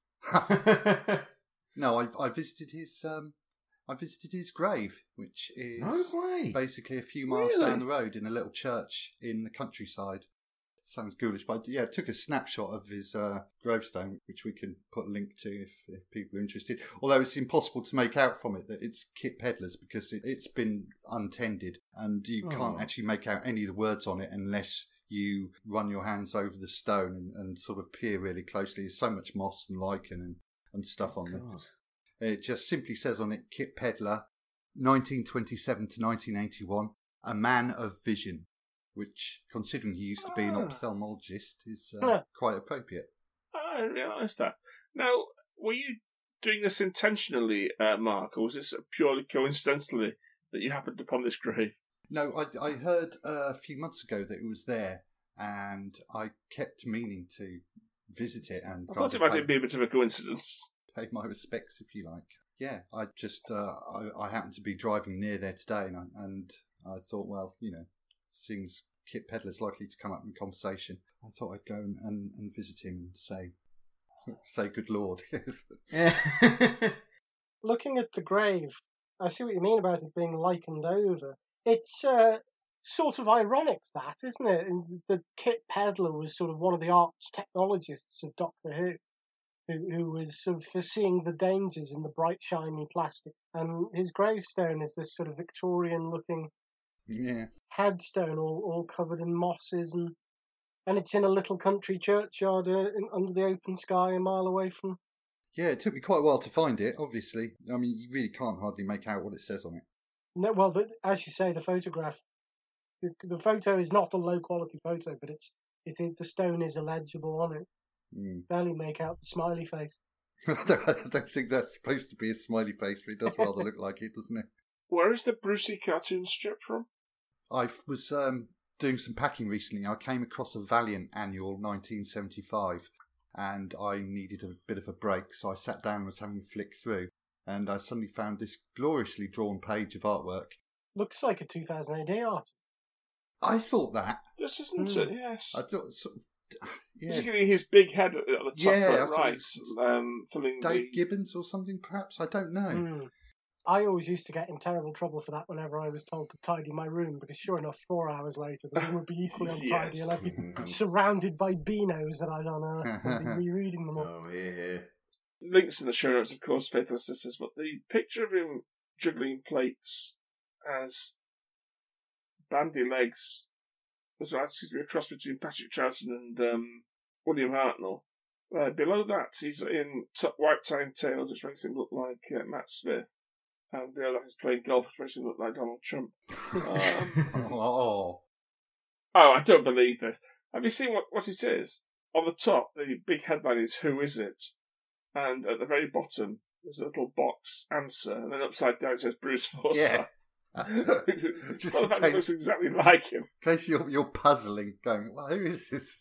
no, I I visited his um, I visited his grave, which is
No way.
basically a few miles
Really?
down the road in a little church in the countryside. Sounds ghoulish, but yeah, I took a snapshot of his uh, gravestone, which we can put a link to if, if people are interested. Although it's impossible to make out from it that it's Kit Pedler's because it, it's been untended and you can't
Oh.
actually make out any of the words on it unless you run your hands over the stone and, and sort of peer really closely. There's so much moss and lichen and, and stuff on them.
God.
It just simply says on it, Kit Pedler, nineteen twenty-seven to nineteen eighty-one, a man of vision, which, considering he used to be an
Ah.
ophthalmologist, is uh,
Yeah.
quite appropriate.
I didn't realise that. Now, were you doing this intentionally, uh, Mark, or was this purely coincidentally that you happened upon this grave?
No, I, I heard uh, a few months ago that it was there, and I kept meaning to visit it and
I
go
thought it
and
might
pay,
be a bit of a coincidence.
pay my respects, if you like. Yeah, I just uh, I, I happened to be driving near there today, and I, and I thought, well, you know, seeing as Kit Pedler's likely to come up in conversation, I thought I'd go and, and, and visit him and say, say good Lord.
Yeah.
Looking at the grave, I see what you mean about it being likened over. It's uh, sort of ironic, that, isn't it? And the Kit Pedler was sort of one of the arch technologists of Doctor Who, who, who was sort of foreseeing the dangers in the bright, shiny plastic. And his gravestone is this sort of Victorian-looking
Yeah.
headstone, all, all covered in mosses, and and it's in a little country churchyard uh, in, under the open sky, a mile away from.
Yeah, it took me quite a while to find it, obviously. I mean, you really can't hardly make out what it says on it.
No, well, the, as you say, the photograph, the, the photo is not a low quality photo, but it's it, it the stone is illegible on it.
Mm.
Barely make out the smiley face.
I, don't, I don't think that's supposed to be a smiley face, but it does rather look like it, doesn't it?
Where is the Brucey cartoon strip from?
I was um, doing some packing recently. I came across a Valiant annual nineteen seventy-five, and I needed a bit of a break, so I sat down and was having a flick through, and I suddenly found this gloriously drawn page of artwork.
Looks like a two thousand A D art.
I thought that.
This isn't
Mm.
it, yes.
I thought sort of, yeah,
Particularly his big head at the top
Yeah, I
right,
thought
right
it's-
um, filling
Dave
the...
Gibbons or something, perhaps. I don't know.
Hmm. I always used to get in terrible trouble for that whenever I was told to tidy my room, because sure enough, four hours later, the room would be equally untidy,
Yes.
and I'd be surrounded by Beanos that I'd unearthed and be rereading them all.
Oh, here, here.
Links in the show notes, of course, Faithful Sisters, but the picture of him juggling plates as bandy legs was actually to be a cross between Patrick Troughton and um, William Hartnell. Uh, below that, he's in t- white time tails, which makes him look like uh, Matt Smith. And below that, he's playing golf, which makes him look like Donald Trump. Um,
Oh,
oh, I don't believe this. Have you seen what, what it is? On the top, the big headline is "Who is it?" And at the very bottom, there's a little box answer, and then upside down it says Bruce Forsyth.
yeah.
Just
Just
the
in
fact that it looks
case,
exactly like him.
in case you're, you're puzzling, going, well, who is this?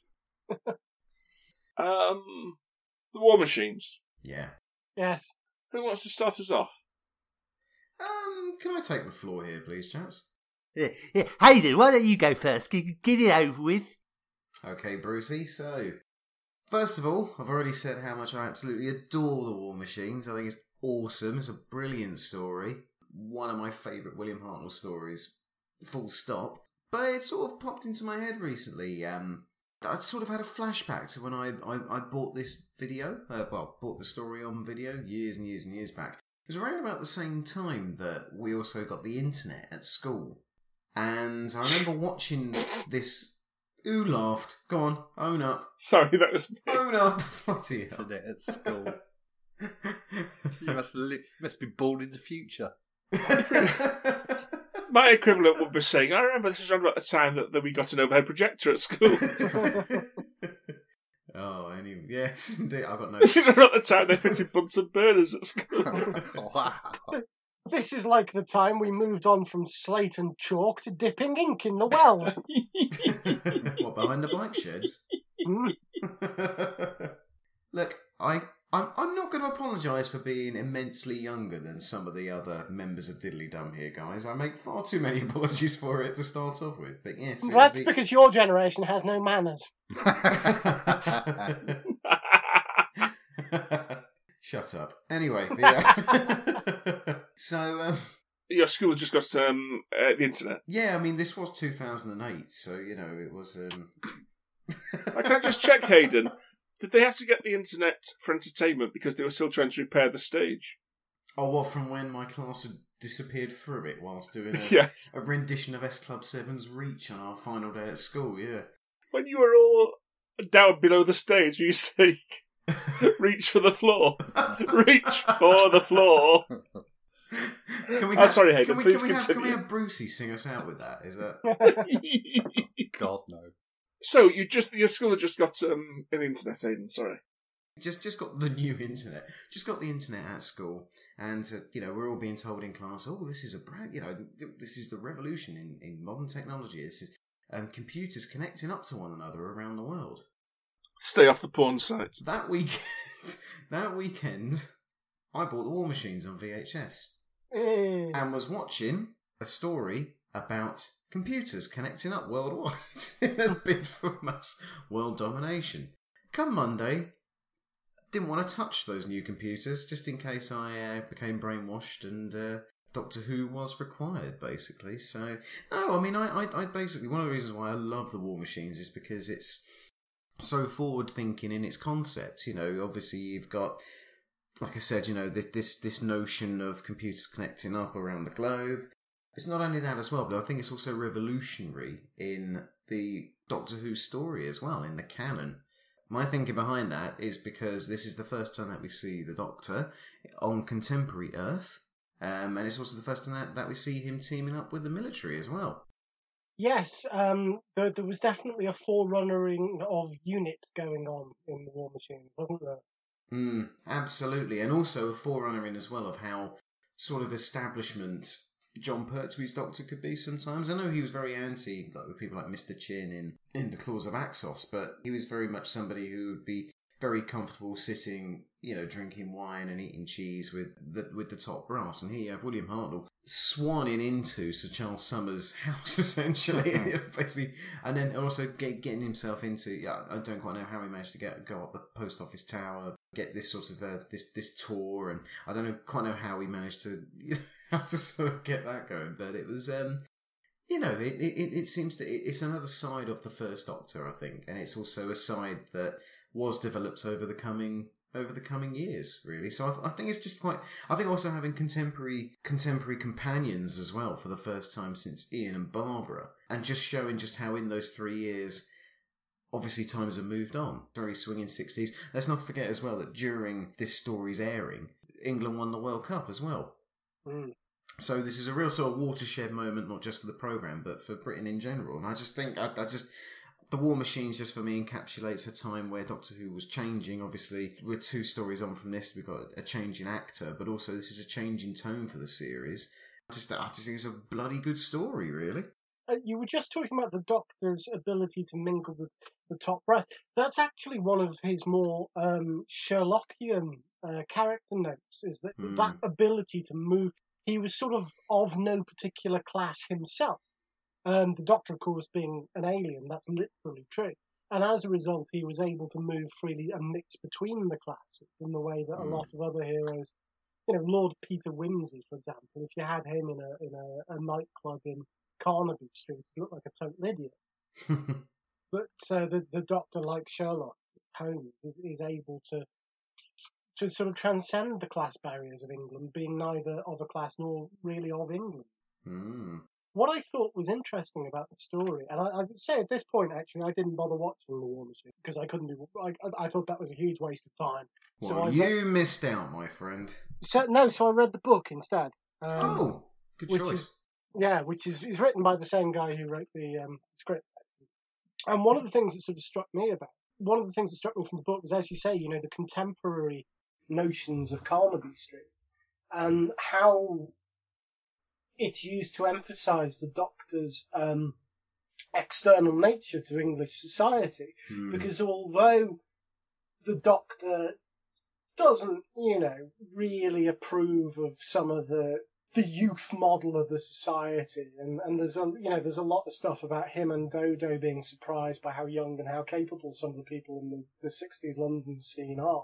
Um, the War Machines.
Yeah.
Yes.
Who wants to start us off?
Um, can I take the floor here, please, chaps?
Yeah, yeah. Hayden, why don't you go first? Get, get it over with.
Okay, Brucey, so... First of all, I've already said how much I absolutely adore the War Machines. I think it's awesome. It's a brilliant story. One of my favourite William Hartnell stories. Full stop. But it sort of popped into my head recently. Um, I sort of had a flashback to when I, I, I bought this video, uh, well, bought the story on video years and years and years back. It was around about the same time that we also got the internet at school. And I remember watching this. Who laughed? Go on, own up.
Sorry, that was me.
Own up. Bloody hell.
Internet at school. You must, li- must be born in the future.
My equivalent would be saying, I remember this was around about the time that, that we got an overhead projector at school.
Oh, anyway, yes, indeed. I've got no.
This is around the time they fitted Bunsen burners at school.
Wow.
This is like the time we moved on from slate and chalk to dipping ink in the wells.
What, behind the bike sheds?
Mm.
Look, I, I'm, I'm not going to apologise for being immensely younger than some of the other members of Diddly Dum here, guys. I make far too many apologies for it to start off with. But yes, it
That's
was the...
because your generation has no manners.
Shut up. Anyway, the, uh... so um...
your school had just got um, uh, the internet.
Yeah, I mean, this was two thousand eight, so you know it was. Um...
I can't just check, Hayden. Did they have to get the internet for entertainment because they were still trying to repair the stage?
Oh, what, from when my class had disappeared through it whilst doing a,
yes.
a rendition of S Club seven's Reach on our final day at school, yeah.
When you were all down below the stage, were you saying, reach for the floor? Reach for the floor.
Can we
oh,
have,
sorry, Hayden,
can we,
please
can we
continue.
Have, can we have Brucey sing us out with that? Is that...
God, no.
So, you just your school had just got um, an internet, Hayden, sorry.
Just just got the new internet. Just got the internet at school. And, uh, you know, we're all being told in class, oh, this is a brand, you know, this is the revolution in, in modern technology. This is um, computers connecting up to one another around the world.
Stay off the porn sites.
That weekend, that weekend, I bought the War Machines on V H S.
Mm.
And was watching a story about computers connecting up worldwide in a bid for mass world domination. Come Monday, didn't want to touch those new computers just in case I uh, became brainwashed and uh, Doctor Who was required, basically. So, no, I mean, I, I, I basically, one of the reasons why I love the War Machines is because it's so forward-thinking in its concept. You know, obviously you've got, like I said, you know, this, this, this notion of computers connecting up around the globe. It's not only that as well, but I think it's also revolutionary in the Doctor Who story as well, in the canon. My thinking behind that is because this is the first time that we see the Doctor on contemporary Earth, um, and it's also the first time that, that we see him teaming up with the military as well.
Yes, um, there, there was definitely a forerunnering of UNIT going on in the War Machine, wasn't there?
Mm, absolutely, and also a forerunnering as well of how sort of establishment John Pertwee's Doctor could be sometimes. I know he was very anti, like with people like Mister Chin in, in The Claws of Axos, but he was very much somebody who would be very comfortable sitting, you know, drinking wine and eating cheese with the with the top brass. And here you have William Hartnell swanning into Sir Charles Summers' house, essentially, basically, and then also get, getting himself into. Yeah, I don't quite know how he managed to get go up the post office tower, get this sort of uh, this this tour, and I don't know quite know how he managed to. How to sort of get that going, but it was, um, you know, it, it it seems to it's another side of the First Doctor, I think, and it's also a side that was developed over the coming over the coming years, really. So I, I think it's just quite. I think also having contemporary contemporary companions as well for the first time since Ian and Barbara, and just showing just how in those three years. Obviously, times have moved on. Very swinging sixties. Let's not forget as well that during this story's airing, England won the World Cup as well.
Mm.
So this is a real sort of watershed moment, not just for the programme, but for Britain in general. And I just think, I, I just, the War Machines just for me encapsulates a time where Doctor Who was changing. Obviously, we're two stories on from this, we've got a change in actor, but also this is a change in tone for the series. I just, I just think it's a bloody good story, really.
Uh, you were just talking about the Doctor's ability to mingle with the top brass. That's actually one of his more um, Sherlockian uh, character notes, is that
Mm.
that ability to move. He was sort of of no particular class himself. Um, the Doctor, of course, being an alien, that's literally true. And as a result, he was able to move freely and mix between the classes in the way that
Mm.
a lot of other heroes, you know, Lord Peter Wimsey, for example, if you had him in a in a, a nightclub in Carnaby Street, he looked like a total idiot. that uh, the the Doctor, like Sherlock Holmes, is, is able to to sort of transcend the class barriers of England, being neither of a class nor really of England.
Mm.
What I thought was interesting about the story, and I, I would say at this point, actually, I didn't bother watching The War Machine because I couldn't do. I, I thought that was a huge waste of time.
Well,
so I
you
read,
missed out, my friend.
so no, so I read the book instead. Um,
oh, good
which
choice.
Is, yeah, which is, is written by the same guy who wrote the um, script. And one of the things that sort of struck me about one of the things that struck me from the book was, as you say, you know, the contemporary notions of Carnaby Street and how it's used to emphasise the Doctor's um, external nature to English society.
Mm.
Because although the Doctor doesn't, you know, really approve of some of the the youth model of the society, and, and there's a you know there's a lot of stuff about him and Dodo being surprised by how young and how capable some of the people in the, the sixties London scene are.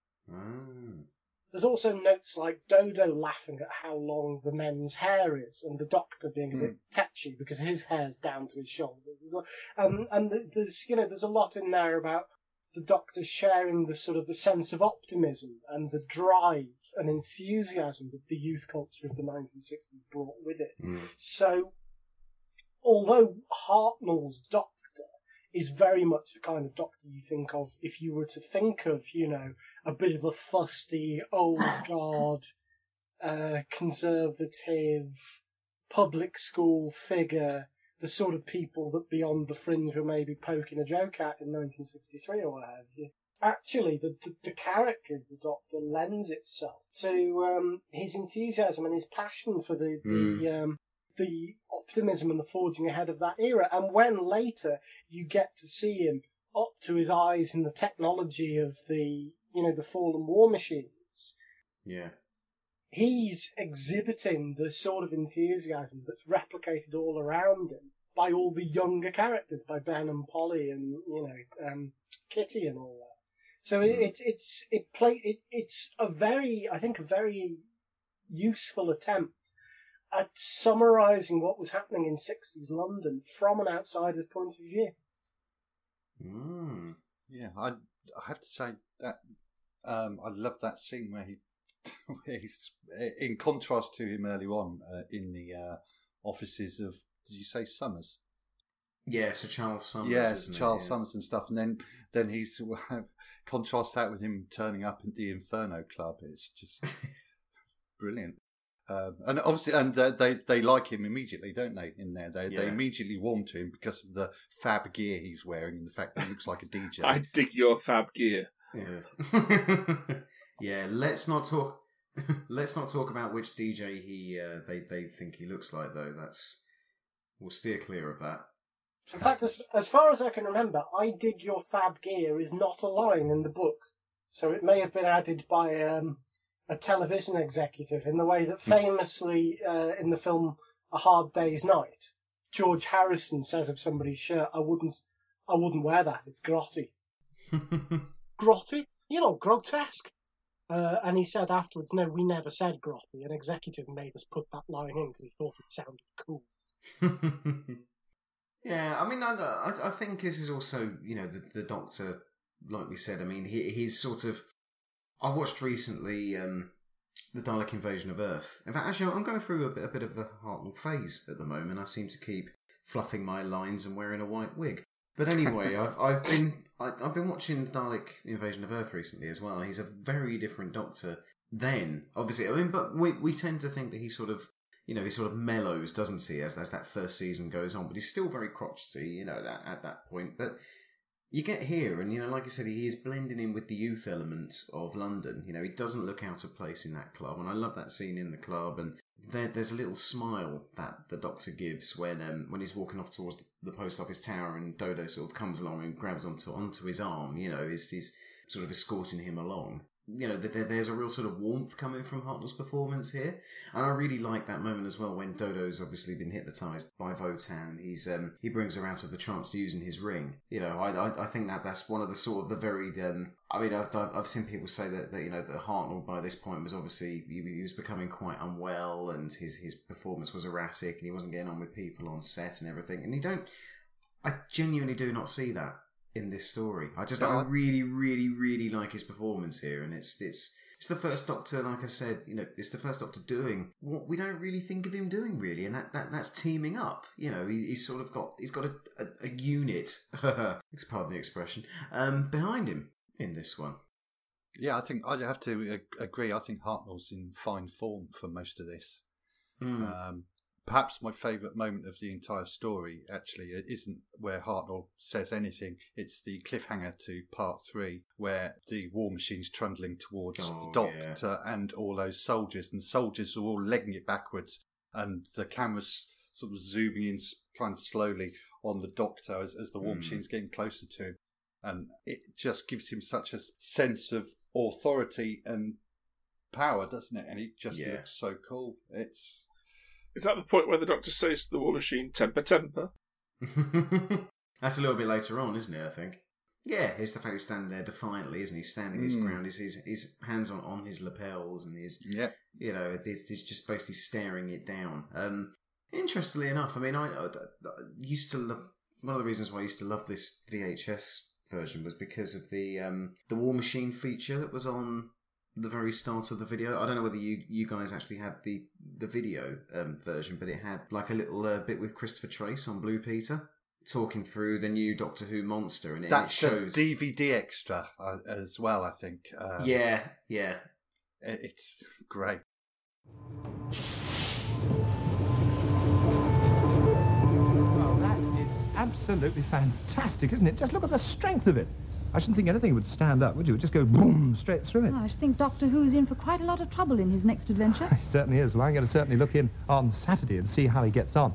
Mm.
There's also notes like Dodo laughing at how long the men's hair is, and the Doctor being a
Mm.
bit tetchy because his hair's down to his shoulders. as well. Um, and th- there's you know there's a lot in there about the Doctor sharing the sort of the sense of optimism and the drive and enthusiasm that the youth culture of the nineteen sixties brought with it.
Mm.
So, although Hartnell's Doctor is very much the kind of Doctor you think of if you were to think of, you know, a bit of a fusty, old guard, uh, conservative, public school figure, the sort of people that Beyond the Fringe were maybe poking a joke at in nineteen sixty-three or what have you. Actually, the, the, the character of the Doctor lends itself to um, his enthusiasm and his passion for the
Mm.
the, um, the optimism and the forging ahead of that era. And when later you get to see him up to his eyes in the technology of the you know the fallen war machines,
Yeah.
he's exhibiting the sort of enthusiasm that's replicated all around him by all the younger characters, by Ben and Polly and you know um, Kitty and all that. So it, it's it's it play it, it's a very I think a very useful attempt at summarising what was happening in sixties London from an outsider's point of view.
Mm.
Yeah, I I have to say that um, I love that scene where he where he's in contrast to him earlier on uh, in the uh, offices of, did you say Summers?
Yeah, so Charles Summers.
Yes,
isn't it?
Charles
Yeah.
Summers and stuff, and then then he's contrast that with him turning up at the Inferno Club. It's just brilliant. Um, and obviously, and uh, they they like him immediately, don't they? In there, they they
Yeah.
immediately warm to him because of the fab gear he's wearing and the fact that he looks like a D J.
I dig your fab gear.
Yeah. Yeah, let's not talk. Let's not talk about which D J he uh, they they think he looks like, though. That's we'll steer clear of that.
In fact, as, as far as I can remember, I dig your fab gear is not a line in the book. So it may have been added by um, a television executive in the way that famously uh, in the film A Hard Day's Night, George Harrison says of somebody's shirt, I wouldn't, I wouldn't wear that, it's grotty. Grotty? You know, grotesque. Uh, and he said afterwards, no, we never said grotty. An executive made us put that line in because he thought it sounded cool.
Yeah, I mean, I, I, I think this is also, you know, the, the Doctor, like we said, I mean, he, he's sort of... I watched recently um, the Dalek Invasion of Earth. In fact, actually, I'm going through a bit, a bit of a Hartnell phase at the moment. I seem to keep fluffing my lines and wearing a white wig. But anyway, I've I've been I, I've been watching Dalek Invasion of Earth recently as well. He's a very different Doctor then, obviously. I mean, but we we tend to think that he sort of, you know, he sort of mellows, doesn't he, as as that first season goes on. But he's still very crotchety, you know, that at that point. But you get here, and you know, like I said, he is blending in with the youth elements of London. You know, he doesn't look out of place in that club, and I love that scene in the club. And there, there's a little smile that the Doctor gives when um, when he's walking off towards the, the post office tower, and Dodo sort of comes along and grabs onto onto his arm. You know, he's, he's sort of escorting him along. You know, there, there's a real sort of warmth coming from Hartnell's performance here, and I really like that moment as well when Dodo's obviously been hypnotised by Votan. He's um, he brings her out of the trance using his ring. You know, I, I I think that that's one of the sort of the very um, I mean, I've I've seen people say that, that you know that Hartnell by this point was obviously he, he was becoming quite unwell, and his his performance was erratic, and he wasn't getting on with people on set and everything. And you don't. I genuinely do not see that in this story. I just,
No,
I
I-
really, really, really like his performance here, and it's it's it's the first Doctor, like I said, you know, it's the first Doctor doing what we don't really think of him doing, really, and that, that that's teaming up. You know, he, he's sort of got he's got a, a, a unit, pardon the expression, um, behind him in this one.
Yeah, I think I'd have to ag- agree. I think Hartnell's in fine form for most of this.
Mm.
Um, perhaps my favourite moment of the entire story, actually, it isn't where Hartnell says anything. It's the cliffhanger to part three, where the war machine's trundling towards
Oh,
the Doctor and all those soldiers, and the soldiers are all legging it backwards, and the camera's sort of zooming in s- kind of slowly on the Doctor as, as the war
Mm.
machine's getting closer to him. And it just gives him such a sense of authority and power, doesn't it? And it just
Yeah.
looks so cool. It's
Is that the point where the Doctor says to the War Machine, temper, temper?
That's a little bit later on, isn't it, I think? Yeah, it's the fact he's standing there defiantly, isn't he? Standing his
Mm.
ground, his, his, his hands on, on his lapels, and his,
yeah.
you know, it's, it's just basically staring it down. Um, interestingly enough, I mean, I, I, I used to love, one of the reasons why I used to love this V H S version was because of the um, the War Machine feature that was on the very start of the video. I don't know whether you, you guys actually had the, the video um, version, but it had like a little uh, bit with Christopher Trace on Blue Peter talking through the new Doctor Who monster, and it, and it
That's
shows
a D V D extra uh, as well, I think. Um,
yeah, yeah.
it- It's great.
Well, that is absolutely fantastic, isn't it? Just look at the strength of it. I shouldn't think anything would stand up, would you? It would just go boom, straight through it.
Oh, I should think Doctor Who's in for quite a lot of trouble in his next adventure.
He certainly is. Well, I'm going to certainly look in on Saturday and see how he gets on.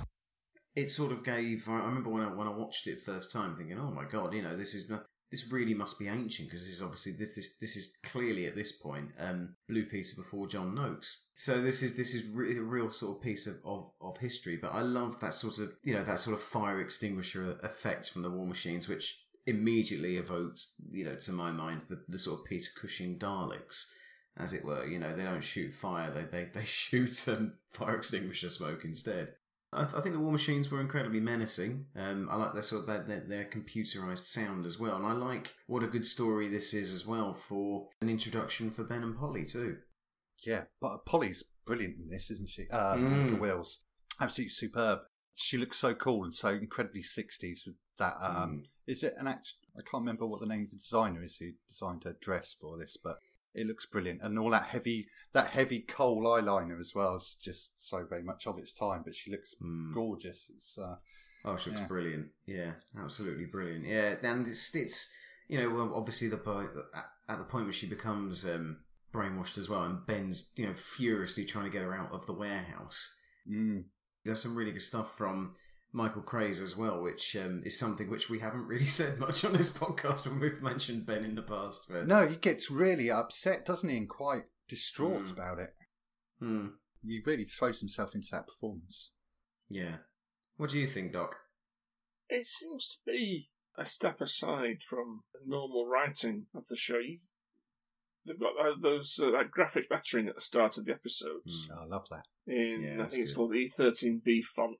It sort of gave. I remember when I when I watched it first time, thinking, "Oh my god, you know, this is this really must be ancient because this is obviously this this this is clearly at this point um, Blue Peter before John Noakes. So this is this is re- a real sort of piece of, of of history. But I love that sort of you know that sort of fire extinguisher effect from the War Machines, which immediately evokes you know to my mind the, the sort of Peter Cushing Daleks, as it were. You know, they don't shoot fire; they they they shoot um, fire extinguisher smoke instead. I, th- I think the War Machines were incredibly menacing. Um, I like their sort of their, their, their computerized sound as well, and I like what a good story this is as well for an introduction for Ben and Polly too.
Yeah, but Polly's brilliant in this, isn't she? Uh,
Mm.
Monica Wills, absolutely superb. She looks so cool and so incredibly sixties with that. Um,
Mm.
Is it an act? I can't remember what the name of the designer is who designed her dress for this, but it looks brilliant, and all that heavy, that heavy coal eyeliner as well is just so very much of its time. But she looks
Mm.
gorgeous. It's uh,
Oh, she looks
yeah.
brilliant. Yeah, absolutely brilliant. Yeah, and it's it's you know well, obviously the po- at the point where she becomes um, brainwashed as well, and Ben's you know furiously trying to get her out of the warehouse.
Mm.
There's some really good stuff from Michael Craze as well, which um, is something which we haven't really said much on this podcast when we've mentioned Ben in the past. But...
No, he gets really upset, doesn't he, and quite distraught
Mm.
about it.
Hmm.
He really throws himself into that performance.
Yeah. What do you think, Doc?
It seems to be a step aside from the normal writing of the show. He's- They've got uh, those uh, that graphic lettering at the start of the episodes.
I love that.
In
Yeah,
I
that's
think it's
good.
called the E thirteen B font,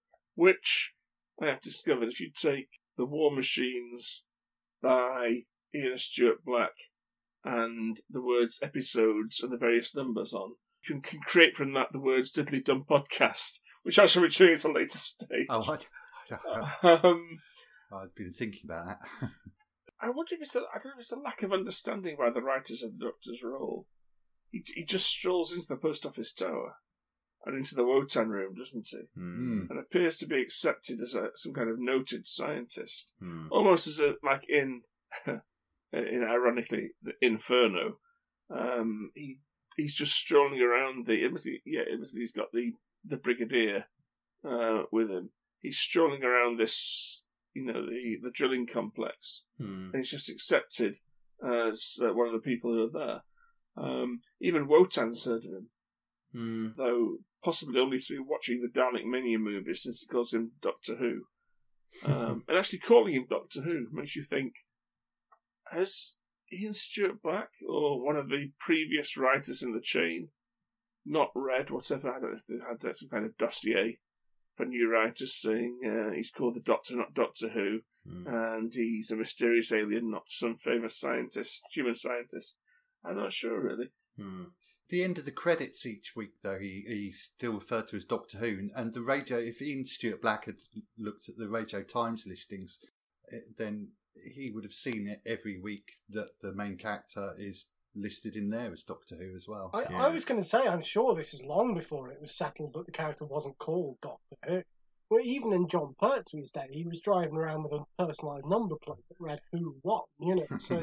which I have discovered if you take the War Machines by Ian Stuart Black and the words episodes and the various numbers on, you can, can create from that the words Diddly Dum Podcast, which I shall be doing at a later stage.
Oh, I, I,
Um,
I've been thinking about that.
I wonder if it's a, I don't know if it's a lack of understanding by the writers of the Doctor's role. He, he just strolls into the post office tower and into the Wotan room, doesn't he?
Hmm.
And appears to be accepted as a, some kind of noted scientist,
Hmm.
almost as a like in, in ironically the Inferno. Um, he he's just strolling around the. It was, yeah, it was, he's got the the Brigadier uh, with him. He's strolling around this, you know, the the drilling complex,
Hmm.
and he's just accepted as uh, one of the people who are there. Um, even Wotan's heard of him,
Hmm.
though possibly only through watching the Dalek Mania movie, since he calls him Doctor Who. Um, and actually calling him Doctor Who makes you think, has Ian Stuart Black or one of the previous writers in the chain not read whatever, I don't know if they had uh, some kind of dossier for new writers saying uh, he's called the Doctor, not Doctor Who, mm. and he's a mysterious alien, not some famous scientist, human scientist. I'm not sure, really.
Mm.
The end of the credits each week, though, he, he's still referred to as Doctor Who, and the radio, if Ian Stuart Black had looked at the Radio Times listings, then he would have seen it every week that the main character is listed in there as Doctor Who as well.
I,
yeah.
I was going to say, I'm sure this is long before it was settled that the character wasn't called Doctor Who. Well, even in John Pertwee's day, he was driving around with a personalised number plate that read Who What, you know, so...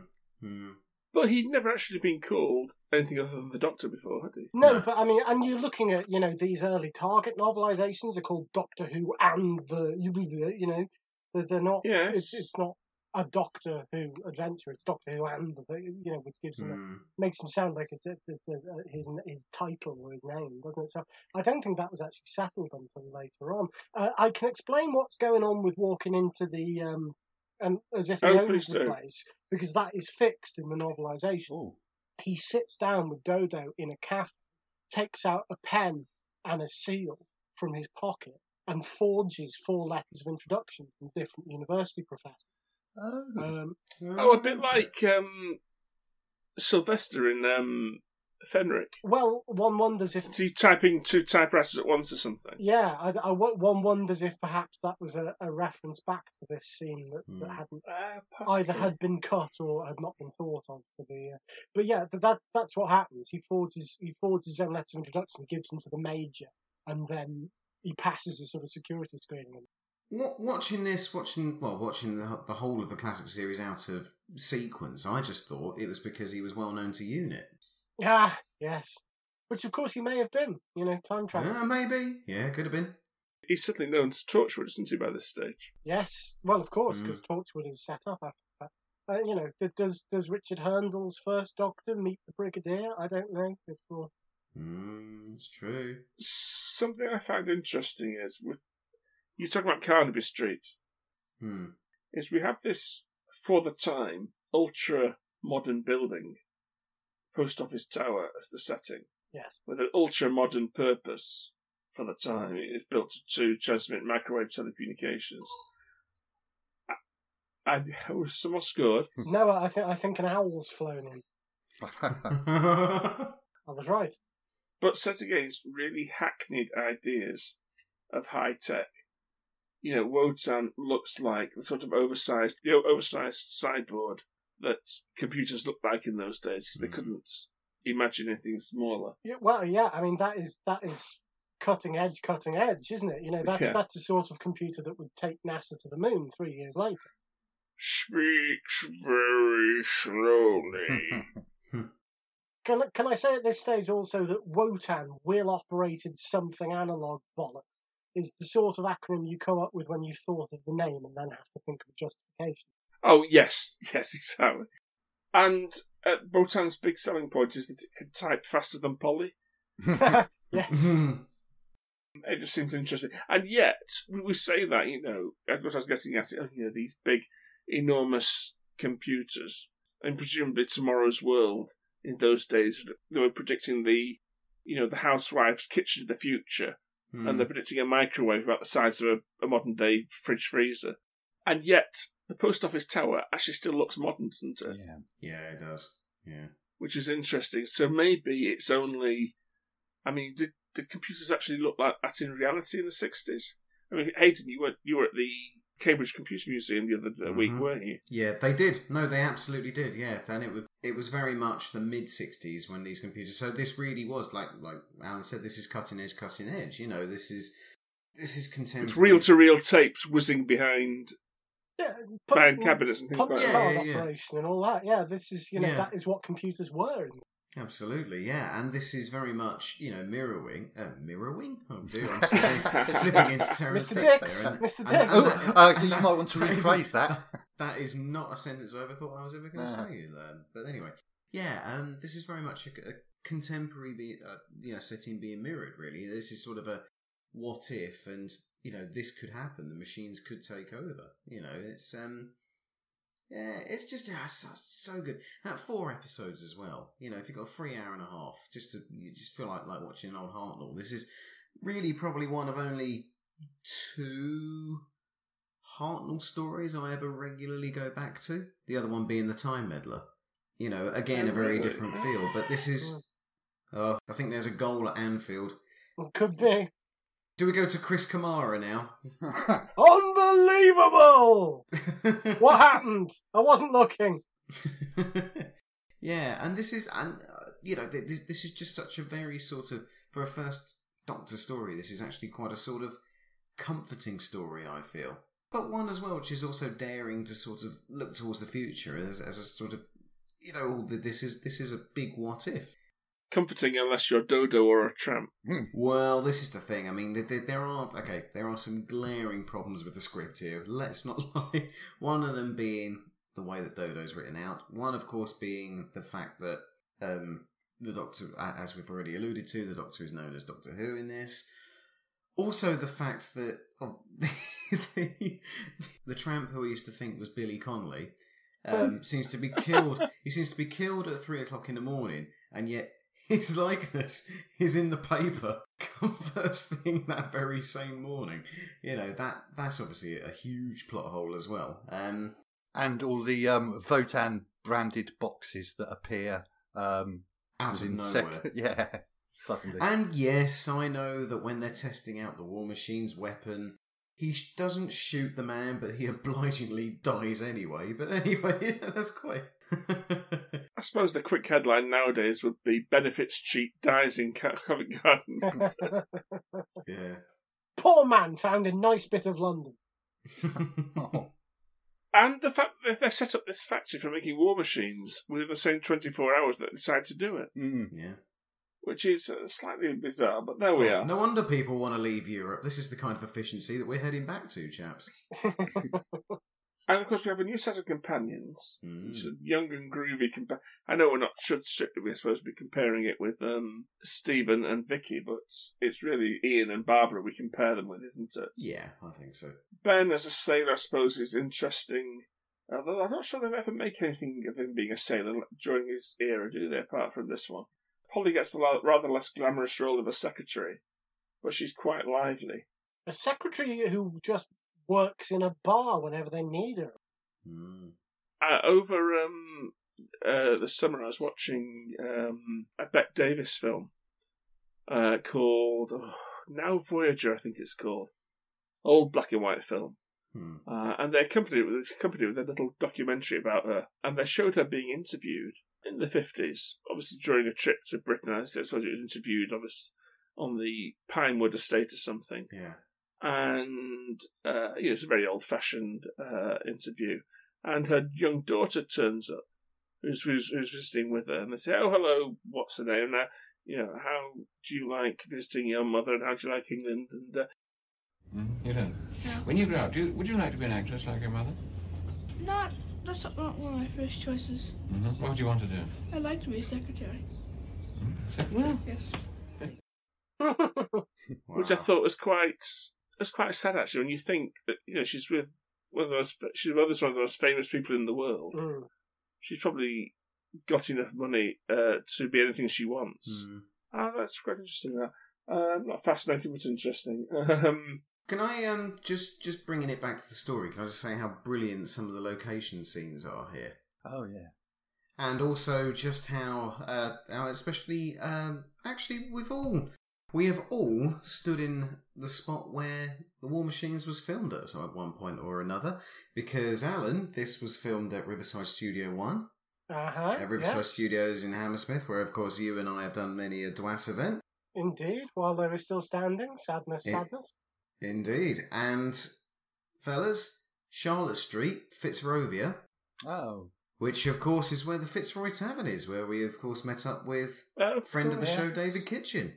mm.
But he'd never actually been called anything other than the Doctor before, had he?
No, but I mean, and you're looking at, you know, these early Target novelisations are called Doctor Who and the, you know, they're not,
yes.
it's, it's not a Doctor Who adventure, it's Doctor Who and the, you know, which gives him,
mm.
a, makes him sound like it's, it's, it's a, his his title or his name, doesn't it? So I don't think that was actually settled until later on. Uh, I can explain what's going on with walking into the, um, and as if he
oh,
owns the
do.
place, because that is fixed in the novelisation.
Ooh.
He sits down with Dodo in a cafe, takes out a pen and a seal from his pocket, and forges four letters of introduction from different university professors.
Oh,
um,
oh a bit like um, Sylvester in um, Fenric.
Well, one wonders if...
Is he typing two typewriters at once or something?
Yeah, I, I, one wonders if perhaps that was a, a reference back to this scene that, mm. that hadn't
uh,
either had been cut or had not been thought of for the. Uh, but yeah, but that that's what happens. He forges he forges his own letter of introduction, gives them to the Major, and then he passes a sort of security screening.
Watching this, watching well, watching the, the whole of the classic series out of sequence, I just thought it was because he was well known to UNIT.
Ah, yes. Which, of course, he may have been, you know, time travel.
Yeah, maybe. Yeah, could have been.
He's certainly known to Torchwood, isn't he, by this stage?
Yes. Well, of course, because mm. Torchwood is set up after that. Uh, you know, does does Richard Hurndall's first Doctor meet the Brigadier? I don't know. It's, all...
mm, it's true.
Something I find interesting is, with, you're talking about Carnaby Street,
hmm.
is we have this, for the time, ultra-modern building, Post Office Tower as the setting.
Yes. With
an ultra-modern purpose for the time. It is built to transmit microwave telecommunications. And oh, someone scored.
No, I think I think an owl's flown in. I was right.
But set against really hackneyed ideas of high tech. You know, Wotan looks like the sort of oversized, you know, oversized sideboard that computers looked like in those days because mm. they couldn't imagine anything smaller.
Yeah, well, yeah, I mean that is that is cutting edge, cutting edge, isn't it? You know, that yeah. that's the sort of computer that would take NASA to the moon three years later.
Speaks very slowly.
can can I say at this stage also that Wotan, Will Operated Something Analog Bollocks, is the sort of acronym you come up with when you thought of the name and then have to think of justification.
Oh, yes. Yes, exactly. And uh, Wotan's big selling point is that it can type faster than Polly.
Yes.
It just seems interesting. And yet, we say that, you know, as what I was guessing at, oh, you know, these big, enormous computers, and presumably tomorrow's world in those days, they were predicting the, you know, the housewife's kitchen of the future. Mm. And they're predicting a microwave about the size of a, a modern-day fridge freezer. And yet, the post office tower actually still looks modern, doesn't it?
Yeah, yeah, it does. Yeah,
which is interesting. So maybe it's only... I mean, did did computers actually look like that in reality in the sixties? I mean, Hayden, you were, you were at the Cambridge Computer Museum the other mm-hmm. week, weren't you?
Yeah, they did. No, they absolutely did, yeah. And it was, it was very much the mid-sixties when these computers... So this really was, like like Alan said, this is cutting edge, cutting edge. You know, this is this is contemporary.
With reel-to-reel tapes whizzing behind...
Yeah,
behind cabinets and things like
yeah,
that.
Yeah, yeah. Operation and all that. Yeah, this is, you know, yeah. that is what computers were.
Absolutely, yeah. And this is very much, you know, mirroring. Uh, mirroring? Oh, dear, I'm slipping, slipping into Terrence Dix there. And,
Mister Dix.
And, and
oh,
that,
uh, you might want to rephrase that.
that. That is not a sentence I ever thought I was ever going to no. say. Um, but anyway, yeah, um, this is very much a, a contemporary, be, uh, you know, setting being mirrored, really. This is sort of a what if, and, you know, this could happen. The machines could take over. You know, it's... um. Yeah, it's just yeah, so, so good. At four episodes as well. You know, if you've got a free hour and a half, just to you just feel like like watching an old Hartnell. This is really probably one of only two Hartnell stories I ever regularly go back to. The other one being The Time Meddler. You know, again, a very different feel. But this is... Oh, I think there's a goal at Anfield.
Could be.
Do we go to Chris Kamara now?
Unbelievable! What happened? I wasn't looking.
Yeah, and this is, and uh, you know, this, this is just such a very sort of, for a first Doctor story, this is actually quite a sort of comforting story, I feel. But one as well, which is also daring to sort of look towards the future as, as a sort of, you know, this is this is a big what if.
Comforting unless you're Dodo or a tramp.
Well, this is the thing. I mean, there, there are okay, there are some glaring problems with the script here. Let's not lie. One of them being the way that Dodo's written out. One, of course, being the fact that um, the Doctor, as we've already alluded to, the Doctor is known as Doctor Who in this. Also, the fact that oh, the, the tramp who I used to think was Billy Connolly um, seems to be killed. He seems to be killed at three o'clock in the morning, and yet his likeness is in the paper first thing that very same morning. You know, that that's obviously a huge plot hole as well. Um,
and all the um, Votan branded boxes that appear um,
out of nowhere.
Sec- yeah, suddenly.
And yes, I know that when they're testing out the War Machine's weapon, he sh- doesn't shoot the man, but he obligingly dies anyway. But anyway, yeah, that's quite...
I suppose the quick headline nowadays would be Benefits cheat, dies in Covent Garden.
Yeah.
Poor man found a nice bit of London.
Oh. And the fact that they set up this factory for making war machines within the same twenty-four hours that they decide to do it.
Mm, yeah.
Which is slightly bizarre, but there we
oh,
are.
No wonder people want to leave Europe. This is the kind of efficiency that we're heading back to, chaps.
And of course, we have a new set of companions.
Mm.
It's a young and groovy. Compa- I know we're not should strictly we're supposed to be comparing it with um, Stephen and Vicky, but it's really Ian and Barbara we compare them with, isn't it?
Yeah, I think so.
Ben as a sailor, I suppose, is interesting. Although I'm not sure they've ever made anything of him being a sailor during his era, do they? Apart from this one, Polly gets the rather less glamorous role of a secretary, but she's quite lively.
A secretary who just works in a bar whenever they need her.
Mm.
Uh, over um, uh, the summer, I was watching um, a Bette Davis film uh, called oh, Now Voyager, I think it's called. Old black and white film.
Hmm.
Uh, and they accompanied it, with, accompanied it with a little documentary about her. And they showed her being interviewed in the fifties, obviously during a trip to Britain. I suppose it was interviewed on, this, on the Pinewood estate or something.
Yeah.
And uh, you know, it's a very old-fashioned uh, interview. And her young daughter turns up, who's, who's who's visiting with her, and they say, "Oh, hello, what's her name? Now, you know, how do you like visiting your mother, and how do you like England?" And uh,
mm, you don't. Yeah. When you grow up, do you, would you like to be an actress like your mother?
Not. That's not one of my first choices.
Mm-hmm. What would you want to do?
I'd like to be a secretary.
Mm, secretary?
Yes.
Wow. Which I thought was quite. It was quite sad, actually, when you think that, you know, she's with one of the most, she's one of the most famous people in the world.
Mm.
She's probably got enough money uh, to be anything she wants.
Mm.
Ah, that's quite interesting. That. Uh, not fascinating, but interesting. Um,
Can I um just just bringing it back to the story? Can I just say how brilliant some of the location scenes are here?
Oh yeah,
and also just how uh how especially um actually we've all. We have all stood in the spot where the War Machines was filmed at, so at one point or another. Because, Alan, this was filmed at Riverside Studio One.
Uh-huh.
At Riverside
yes.
Studios in Hammersmith, where, of course, you and I have done many a D W A S event.
Indeed, while they were still standing. Sadness,
In-
sadness.
Indeed. And, fellas, Charlotte Street, Fitzrovia.
Oh.
Which, of course, is where the Fitzroy Tavern is, where we, of course, met up with
oh,
friend of the
yes.
show, David Kitchen.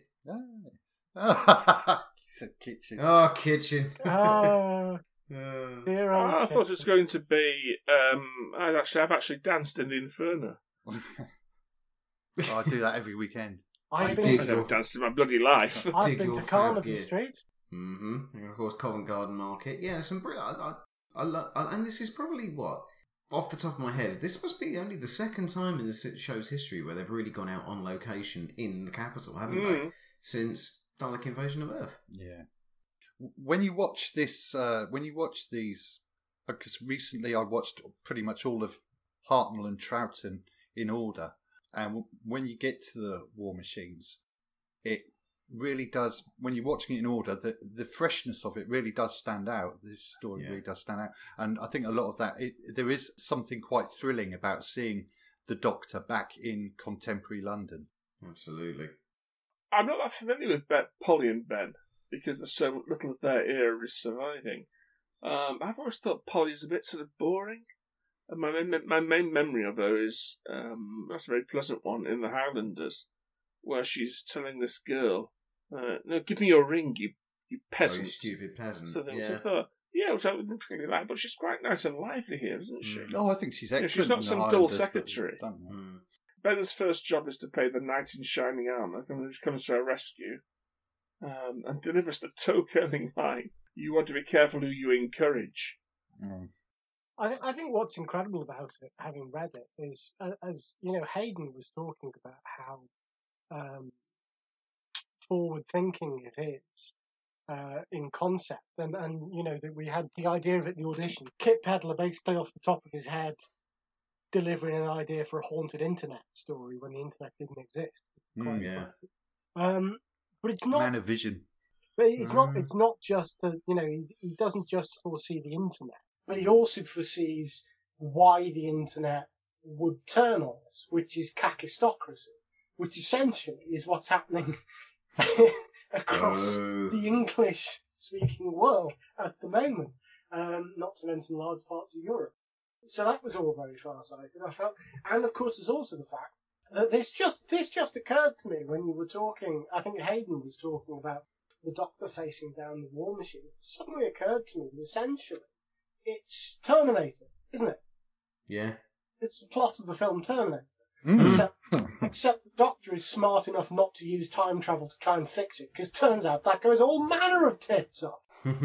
Oh, he said Kitchen.
Oh, Kitchen.
Oh,
uh,
dear
oh,
old
I thought it was
Kitchen.
going to be. Um, I'd actually, I've actually danced in the Inferno.
Oh, I do that every weekend.
I've
You
been,
did.
I've never danced in my bloody life.
I've
Dig
been
your
to
fab
Carnaby
gear.
Street.
Mm-hmm. And of course, Covent Garden Market. Yeah, some brilliant. I, I, I, lo- I, and this is probably what, off the top of my head, this must be only the second time in the show's history where they've really gone out on location in the capital, haven't
Mm.
they? Since Dalek Invasion of Earth.
Yeah. when you watch this, uh, when you watch these, because recently I watched pretty much all of Hartnell and Troughton in order, and when you get to the War Machines, it really does, when you're watching it in order, the the freshness of it really does stand out. This story
Yeah.
really does stand out, and I think a lot of that, it, there is something quite thrilling about seeing the Doctor back in contemporary London.
Absolutely.
I'm not that familiar with ben, Polly and Ben because there's so little of their era is surviving. Um, I've always thought Polly's a bit sort of boring. And my main, my main memory of her is um, that's a very pleasant one in The Highlanders, where she's telling this girl, uh, "No, give me your ring, you you peasant,
Oh, you stupid peasant."
So things
Yeah.
I thought, yeah, which I wouldn't particularly like, but she's quite nice and lively here, isn't she?
Oh, I think she's
Yeah,
excellent.
she's not
in the
some dull
Highlanders, but-
secretary.
Mm.
Ben's first job is to pay the knight in shining armour, who comes to her rescue, um, and delivers the toe-curling line, "You want to be careful who you encourage."
Mm.
I, th- I think what's incredible about it, having read it, is uh, as you know, Hayden was talking about how um, forward-thinking it is uh, in concept, and and you know that we had the idea of it in the audition. Kit Pedler basically off the top of his head delivering an idea for a haunted internet story when the internet didn't exist.
Mm, yeah.
Um, but it's not.
Man of vision.
But it's not.
Mm.
It's not just that. You know, he, he doesn't just foresee the internet, but he also foresees why the internet would turn on us, which is kakistocracy, which essentially is what's happening across
Oh.
the English-speaking world at the moment. Um, not to mention large parts of Europe. So that was all very far-sighted, I felt. And of course, there's also the fact that this just this just occurred to me when you were talking. I think Hayden was talking about the Doctor facing down the War Machine. It suddenly occurred to me that essentially it's Terminator, isn't it?
Yeah.
It's the plot of the film Terminator.
Mm.
Except, except the Doctor is smart enough not to use time travel to try and fix it, because turns out that goes all manner of tits up.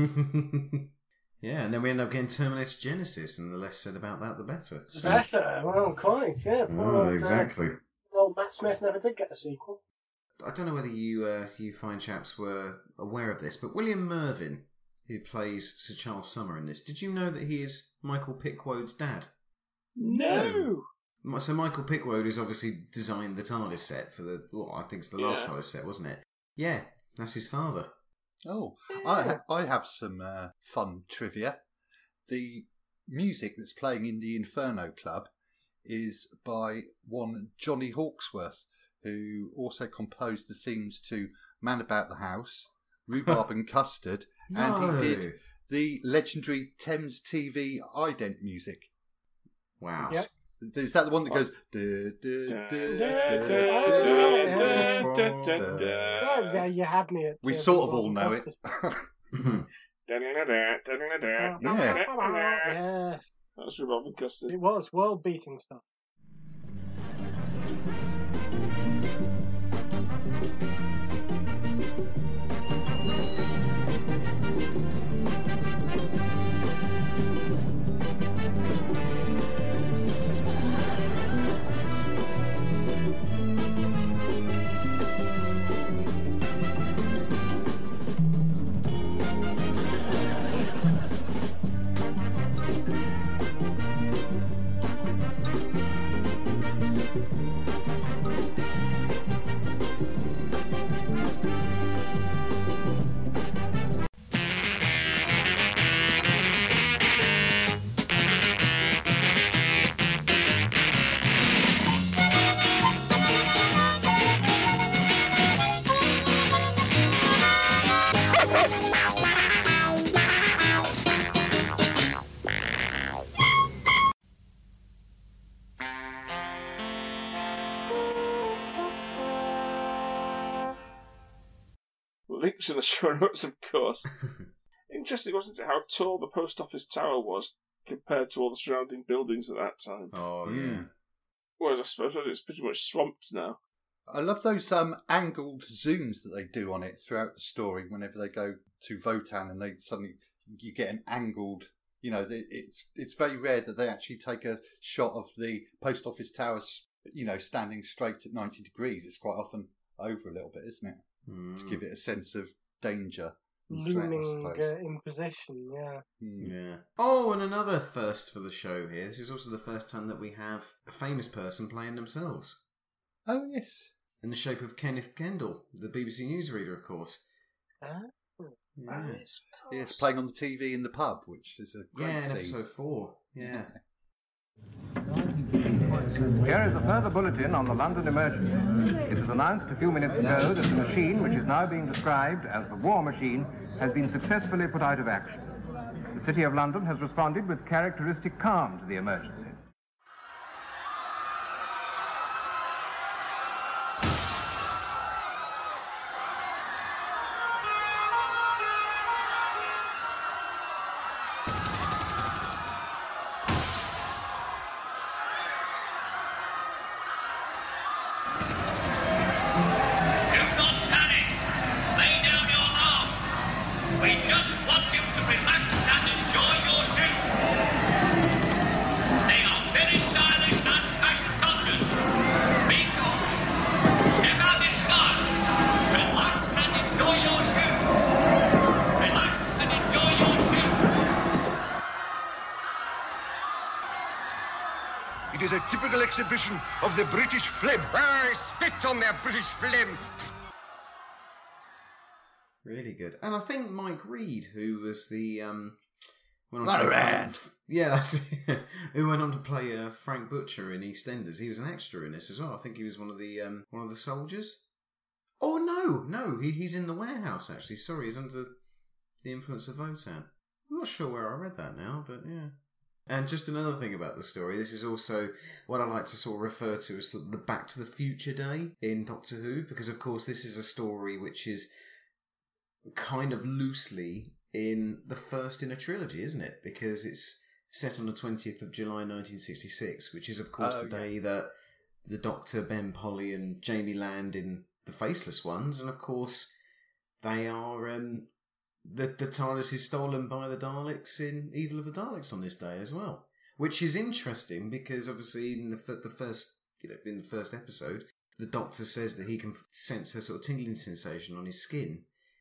Yeah, and then we end up getting Terminator Genesis, and the less said about that, the better. So.
Better, well, quite, yeah. Poor
Oh,
old, uh,
exactly.
Well, Matt Smith never did get a sequel.
I don't know whether you uh, you fine chaps were aware of this, but William Mervyn, who plays Sir Charles Summer in this, did you know that he is Michael Pickwoad's dad?
No.
Mi- So Michael Pickwoad has obviously designed the TARDIS set for the, well, I think it's the last
Yeah.
TARDIS set, wasn't it? Yeah, that's his father.
Oh, I ha- I have some uh, fun trivia. The music that's playing in the Inferno Club is by one Johnny Hawksworth, who also composed the themes to Man About the House, Rhubarb and Custard, and
No.
he did the legendary Thames T V ident music.
Wow.
Yep.
Is that the one that goes? "Du- du- du- du-
Oh,
du- du- du- du"?
Oh, yeah, you had me at.
We
uh,
sort of
Rhubarb
all
and
know it.
Custard.
Yeah.
Yes,
That's Rhubarb and Custard.
it was world-beating stuff.
Links in the show notes, of course. Interesting, wasn't it, how tall the post office tower was compared to all the surrounding buildings at that time?
Oh, yeah.
Mm.
Whereas I suppose it's pretty much swamped now.
I love those um, angled zooms that they do on it throughout the story. Whenever they go to Votan and they suddenly you get an angled, you know, it's it's very rare that they actually take a shot of the post office tower, you know, standing straight at ninety degrees. It's quite often over a little bit, isn't it?
Mm.
To give it a sense of danger
looming uh, imposition. Yeah.
Yeah. Oh, and another first for the show here. This is also the first time that we have a famous person playing themselves.
Oh, yes.
In the shape of Kenneth Kendall, the B B C newsreader, of course.
Ah.
Yeah.
Yes, playing on the T V in the pub, which is a great
Yeah, in
scene.
episode four. Yeah.
Here is a further bulletin on the London emergency. It was announced a few minutes ago that the machine, which is now being described as the war machine, has been successfully put out of action. The City of London has responded with characteristic calm to the emergency.
It is a typical exhibition of the British phlegm. I spit on their British phlegm.
Really good. And I think Mike Reed, who was the... Um, went
Not
to play
around.
Frank, yeah, that's it. Who went on to play uh, Frank Butcher in EastEnders. He was an extra in this as well. I think he was one of the um, one of the soldiers. Oh, no, no, he, he's in the warehouse, actually. Sorry, he's under the influence of Votan. I'm not sure where I read that now, but yeah. And just another thing about the story, this is also what I like to sort of refer to as the Back to the Future Day in Doctor Who, because of course this is a story which is kind of loosely in the first in a trilogy, isn't it? Because it's set on the twentieth of July nineteen sixty-six, which is of course
Oh,
the
yeah.
day that the Doctor, Ben, Polly and Jamie land in The Faceless Ones, and of course they are... Um, The, the TARDIS is stolen by the Daleks in Evil of the Daleks on this day as well, which is interesting because obviously in the f- the first you know in the first episode, the Doctor says that he can sense a sort of tingling sensation on his skin.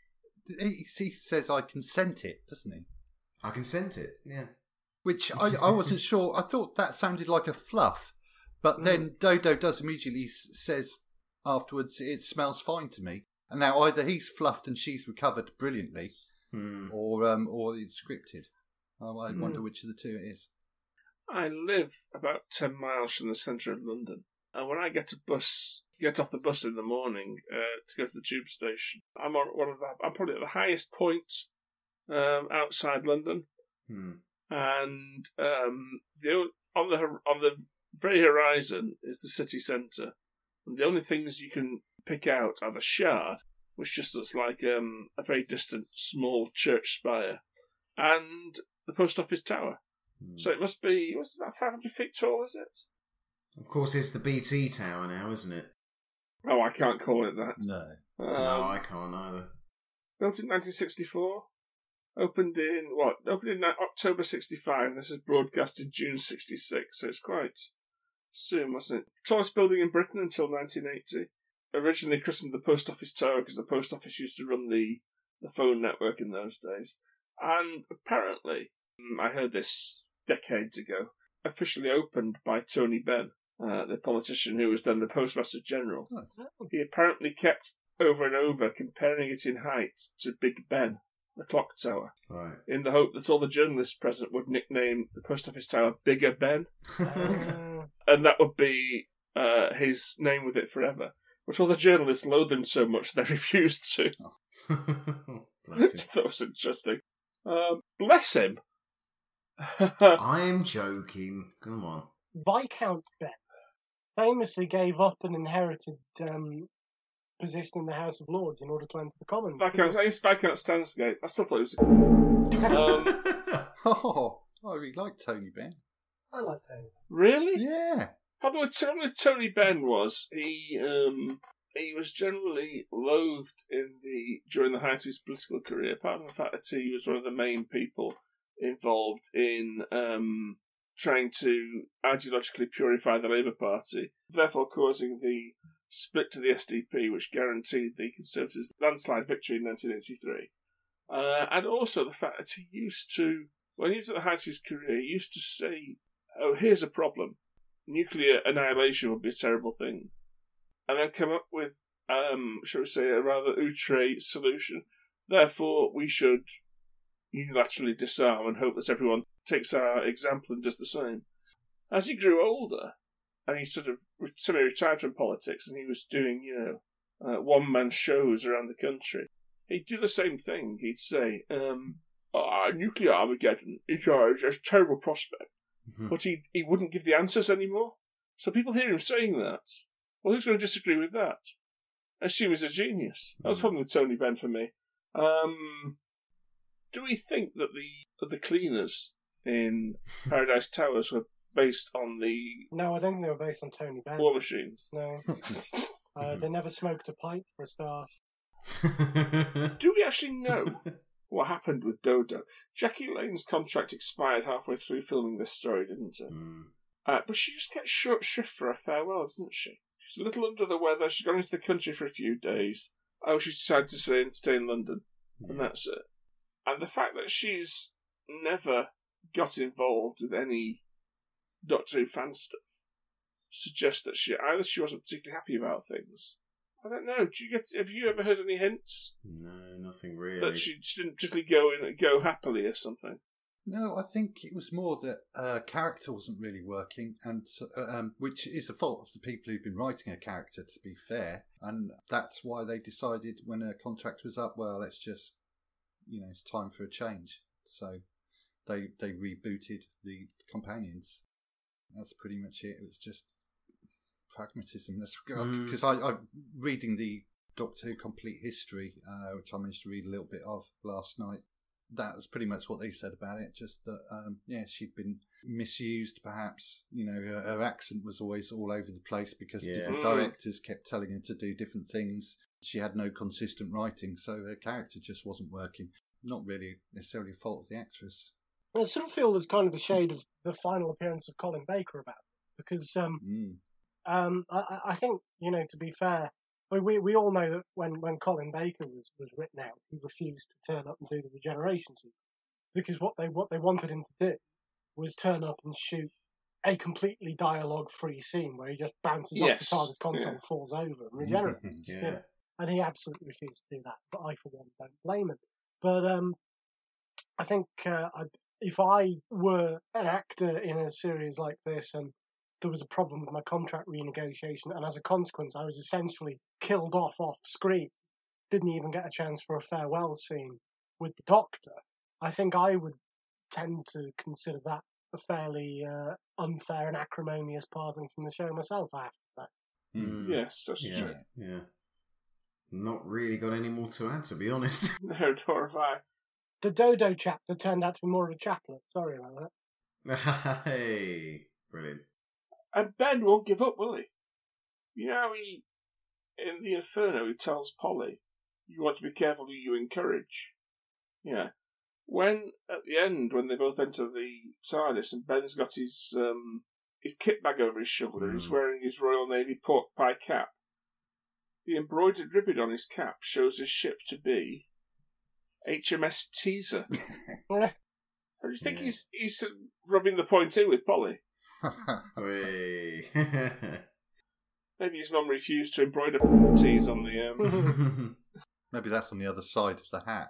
He, he says, "I consent it," doesn't he?
I consent it, yeah.
Which I, I wasn't sure. I thought that sounded like a fluff, but then Dodo does immediately s- says afterwards, "It smells fine to me." And now either he's fluffed and she's recovered brilliantly.
Hmm.
Or um, or it's scripted. Oh, I wonder
Hmm.
which of the two it is.
I live about ten miles from the centre of London, and when I get a bus, get off the bus in the morning uh, to go to the tube station, I'm on one of the, I'm probably at the highest point um, outside London,
Hmm.
and um, the o- on the hor- on the very horizon is the city centre, and the only things you can pick out are the Shard, which just looks like um, a very distant small church spire, and the post office tower.
Hmm.
So it must be, what's it, about five hundred feet tall, is it?
Of course, it's the B T Tower now, isn't it?
Oh, I can't call it that.
No.
Um,
no, I can't either.
Built in nineteen sixty-four. Opened in, what? Opened in ni- October sixty-five. This is broadcast in June sixty-six, so it's quite soon, wasn't it? Tallest building in Britain until nineteen eighty. Originally christened the Post Office Tower because the Post Office used to run the, the phone network in those days. And apparently, mm, I heard this decades ago, officially opened by Tony Benn, uh, the politician who was then the Postmaster General. He apparently kept over and over comparing it in height to Big Ben, the clock tower,
Right.
in the hope that all the journalists present would nickname the Post Office Tower Bigger Ben, and that would be uh, his name with it forever. But all the journalists loathed him so much they refused to.
Bless him.
That was interesting. Um, bless him.
I'm joking. Come on.
Viscount Ben famously gave up an inherited um, position in the House of Lords in order to enter the Commons.
Viscount, I used Viscount Stansgate. I still thought it was. Um,
Oh, I really like Tony Benn.
I like Tony.
really?
Yeah.
Probably what Tony, Tony Benn was, he um, he was generally loathed in the during the height of his political career, apart from the fact that he was one of the main people involved in um, trying to ideologically purify the Labour Party, therefore causing the split to the S D P, which guaranteed the Conservatives landslide victory in nineteen eighty-three. Uh, and also the fact that he used to, when he was at the height of his career, he used to say, oh, here's a problem. Nuclear annihilation would be a terrible thing. And then come up with, um, shall we say, a rather outre solution. Therefore, we should unilaterally disarm and hope that everyone takes our example and does the same. As he grew older, and he sort of semi-retired from politics, and he was doing, you know, uh, one-man shows around the country, he'd do the same thing. He'd say, um, oh, nuclear Armageddon is a, a terrible prospect. Mm-hmm. But he, he wouldn't give the answers anymore. So people hear him saying that. Well, who's going to disagree with that? I assume he's a genius. That was probably with Tony Benn for me. Um, do we think that the the cleaners in Paradise Towers were based on the...
No, I don't think they were based on Tony Benn.
War Machines?
No. uh, they never smoked a pipe, for a start.
Do we actually know what happened with Dodo? Jackie Lane's contract expired halfway through filming this story, didn't it? Mm. Uh, but she just gets short shrift for a farewell, doesn't she? She's a little under the weather. She's gone into the country for a few days. Oh, she's decided to stay, stay in London. Yeah. And that's it. And the fact that she's never got involved with any Doctor Who fan stuff suggests that she either she wasn't particularly happy about things. I don't know. Do you get? Have you ever heard any hints?
No, nothing really.
That she, she didn't particularly go in, go happily or something.
No, I think it was more that uh, character wasn't really working, and uh, um, which is the fault of the people who've been writing a character, to be fair. And that's why they decided when her contract was up, well, let's just, you know, it's time for a change. So they they rebooted the companions. That's pretty much it. It was just pragmatism. That's because mm. I, I'm reading the Doctor Who Complete History, uh, which I managed to read a little bit of last night. That was pretty much what they said about it. Just that, um, yeah, she'd been misused, perhaps. You know, her, her accent was always all over the place because yeah. different directors kept telling her to do different things. She had no consistent writing, so her character just wasn't working. Not really necessarily a fault of the actress.
I sort of feel there's kind of a shade of the final appearance of Colin Baker about it, because um, mm. um, I, I think, you know, to be fair, we we all know that when, when Colin Baker was, was written out, he refused to turn up and do the regeneration scene, because what they what they wanted him to do was turn up and shoot a completely dialogue-free scene where he just bounces yes. off the TARDIS console, yeah. falls over, and regenerates. yeah. yeah. And he absolutely refused to do that. But I, for one, don't blame him. But um, I think uh, I, if I were an actor in a series like this and there was a problem with my contract renegotiation, and as a consequence, I was essentially killed off off screen, didn't even get a chance for a farewell scene with the Doctor, I think I would tend to consider that a fairly uh, unfair and acrimonious parting from the show myself, I have to say.
Mm. Yes, that's
yeah,
true.
Yeah. Not really got any more to add, to be honest.
No, nor have I.
The Dodo chapter turned out to be more of a chaplet. Sorry about
that. Hey, brilliant.
And Ben won't give up, will he? You know, he, in the Inferno, he tells Polly, you want to be careful who you encourage. Yeah. When, at the end, when they both enter the TARDIS and Ben's got his um, his kit bag over his shoulder, mm. he's wearing his Royal Navy pork pie cap, the embroidered ribbon on his cap shows his ship to be H M S Teaser. Do you think yeah. he's he's rubbing the point in with Polly? Maybe his mum refused to embroider T's on the... Um...
Maybe that's on the other side of the hat.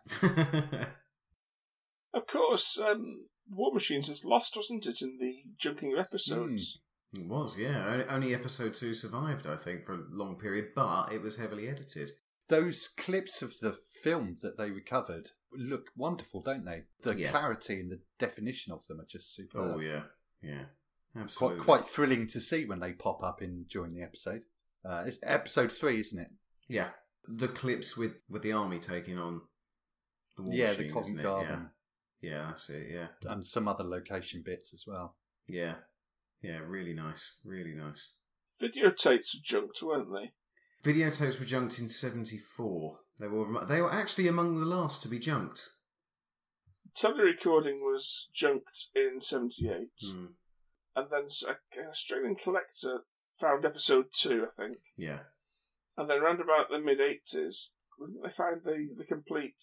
Of course, um, War Machines was lost, wasn't it, in the junking of episodes?
Mm. It was, yeah. Only episode two survived, I think, for a long period, but it was heavily edited.
Those clips of the film that they recovered look wonderful, don't they? The yeah. clarity and the definition of them are just superb.
Oh, yeah. Yeah. Absolutely.
Quite, quite thrilling to see when they pop up in during the episode. Uh, it's episode three, isn't it?
Yeah. The clips with, with the army taking on the War
yeah,
Machine,
the Covent Garden.
Yeah. yeah, that's it, yeah.
And some other location bits as well.
Yeah. Yeah, really nice. Really nice.
Videotapes were junked, weren't they?
Videotapes were junked in seventy-four. They were they were actually among the last to be junked.
Telerecording was junked in seventy-eight.
Mm.
And then an Australian collector found episode two, I think.
Yeah.
And then round about the mid-eighties, they found the, the complete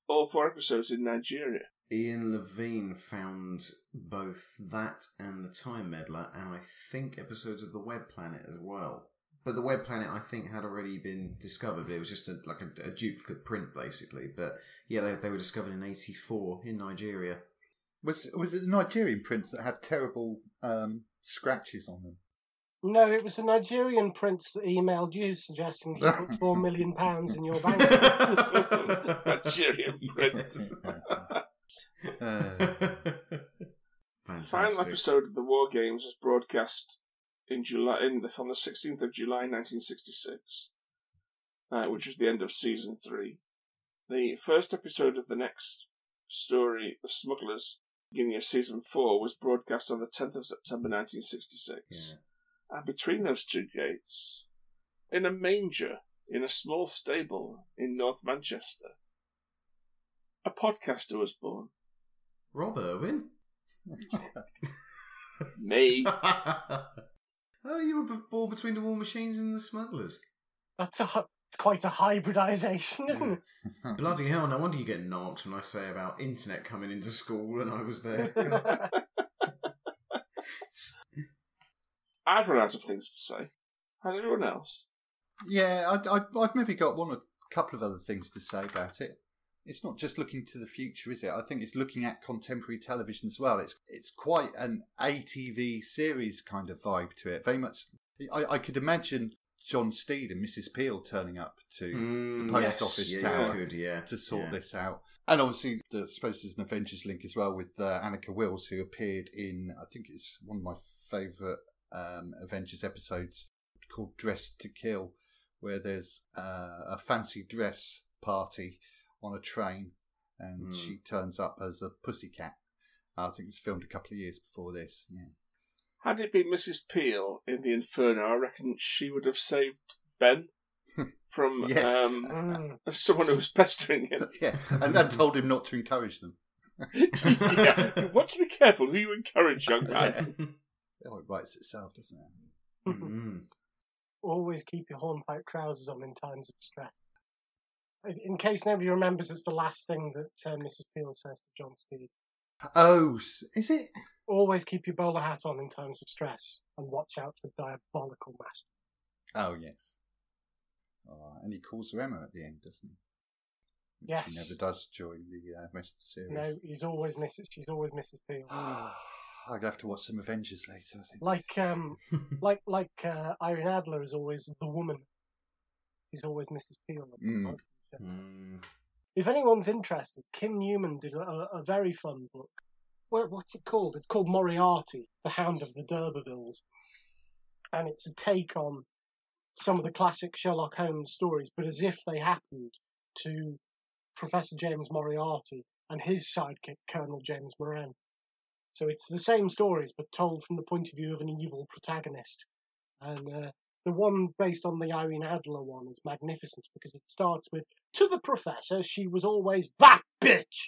all four episodes in Nigeria.
Ian Levine found both that and the Time Meddler, and I think episodes of the Web Planet as well. But the Web Planet, I think, had already been discovered, but it was just a, like a, a duplicate print, basically. But yeah, they, they were discovered in eighty-four in Nigeria.
Was was it the Nigerian prints that had terrible um, scratches on them?
No, it was a Nigerian prince that emailed you suggesting he put four million pounds in your bank.
Nigerian prince.
uh,
Final episode of the War Games was broadcast in July, in the, on the sixteenth of July, nineteen sixty-six, uh, which was the end of season three. The first episode of the next story, The Smugglers, beginning of season four, was broadcast on the tenth of September, nineteen sixty-six.
Yeah.
And between those two gates, in a manger in a small stable in North Manchester, a podcaster was born.
Rob Irwin?
Me.
Oh, you were born between the War Machines and the Smugglers.
That's a, it's quite a hybridisation, isn't it?
Bloody hell, no wonder you get knocked when I say about internet coming into school when I was there.
I've run out of things to say. Has everyone else?
Yeah, I, I, I've maybe got one or a couple of other things to say about it. It's not just looking to the future, is it? I think it's looking at contemporary television as well. It's it's quite an A T V series kind of vibe to it. Very much, I, I could imagine John Steed and Missus Peel turning up to
Mm,
the post
yes,
office
yeah,
tower
you could, yeah,
to sort
yeah.
this out. And obviously, the, I suppose there's an Avengers link as well with uh, Annika Wills, who appeared in, I think it's one of my favourite um, Avengers episodes called Dressed to Kill, where there's uh, a fancy dress party on a train, and
Mm.
she turns up as a pussycat. I think it was filmed a couple of years before this. Yeah.
Had it been Missus Peel in the Inferno, I reckon she would have saved Ben from
Yes.
um, someone who was pestering him.
Yeah, and then told him not to encourage them.
Yeah, you want to be careful who you encourage, young man.
Oh, it writes itself, doesn't it?
Mm-hmm.
Always keep your hornpipe trousers on in times of stress. In case nobody remembers, it's the last thing that uh, Missus Peel says to John Steed.
Oh, is it?
Always keep your bowler hat on in times of stress, and watch out for diabolical master.
Oh, yes. Oh, and he calls her Emma at the end, doesn't he? Which
Yes.
He never does during the uh, rest of the series.
No, he's always Missus She's always Missus Peel.
I'd have to watch some Avengers later, I think.
Like um, like like uh, Irene Adler is always the woman. He's always Missus Peel.
Mm.
Mm.
If anyone's interested, Kim Newman did a, a very fun book. Well, what's it called? It's called Moriarty, The Hound of the D'Urbervilles. And it's a take on some of the classic Sherlock Holmes stories, but as if they happened to Professor James Moriarty and his sidekick, Colonel James Moran. So it's the same stories, but told from the point of view of an evil protagonist. And uh, the one based on the Irene Adler one is magnificent because it starts with, "To the Professor, she was always that bitch!"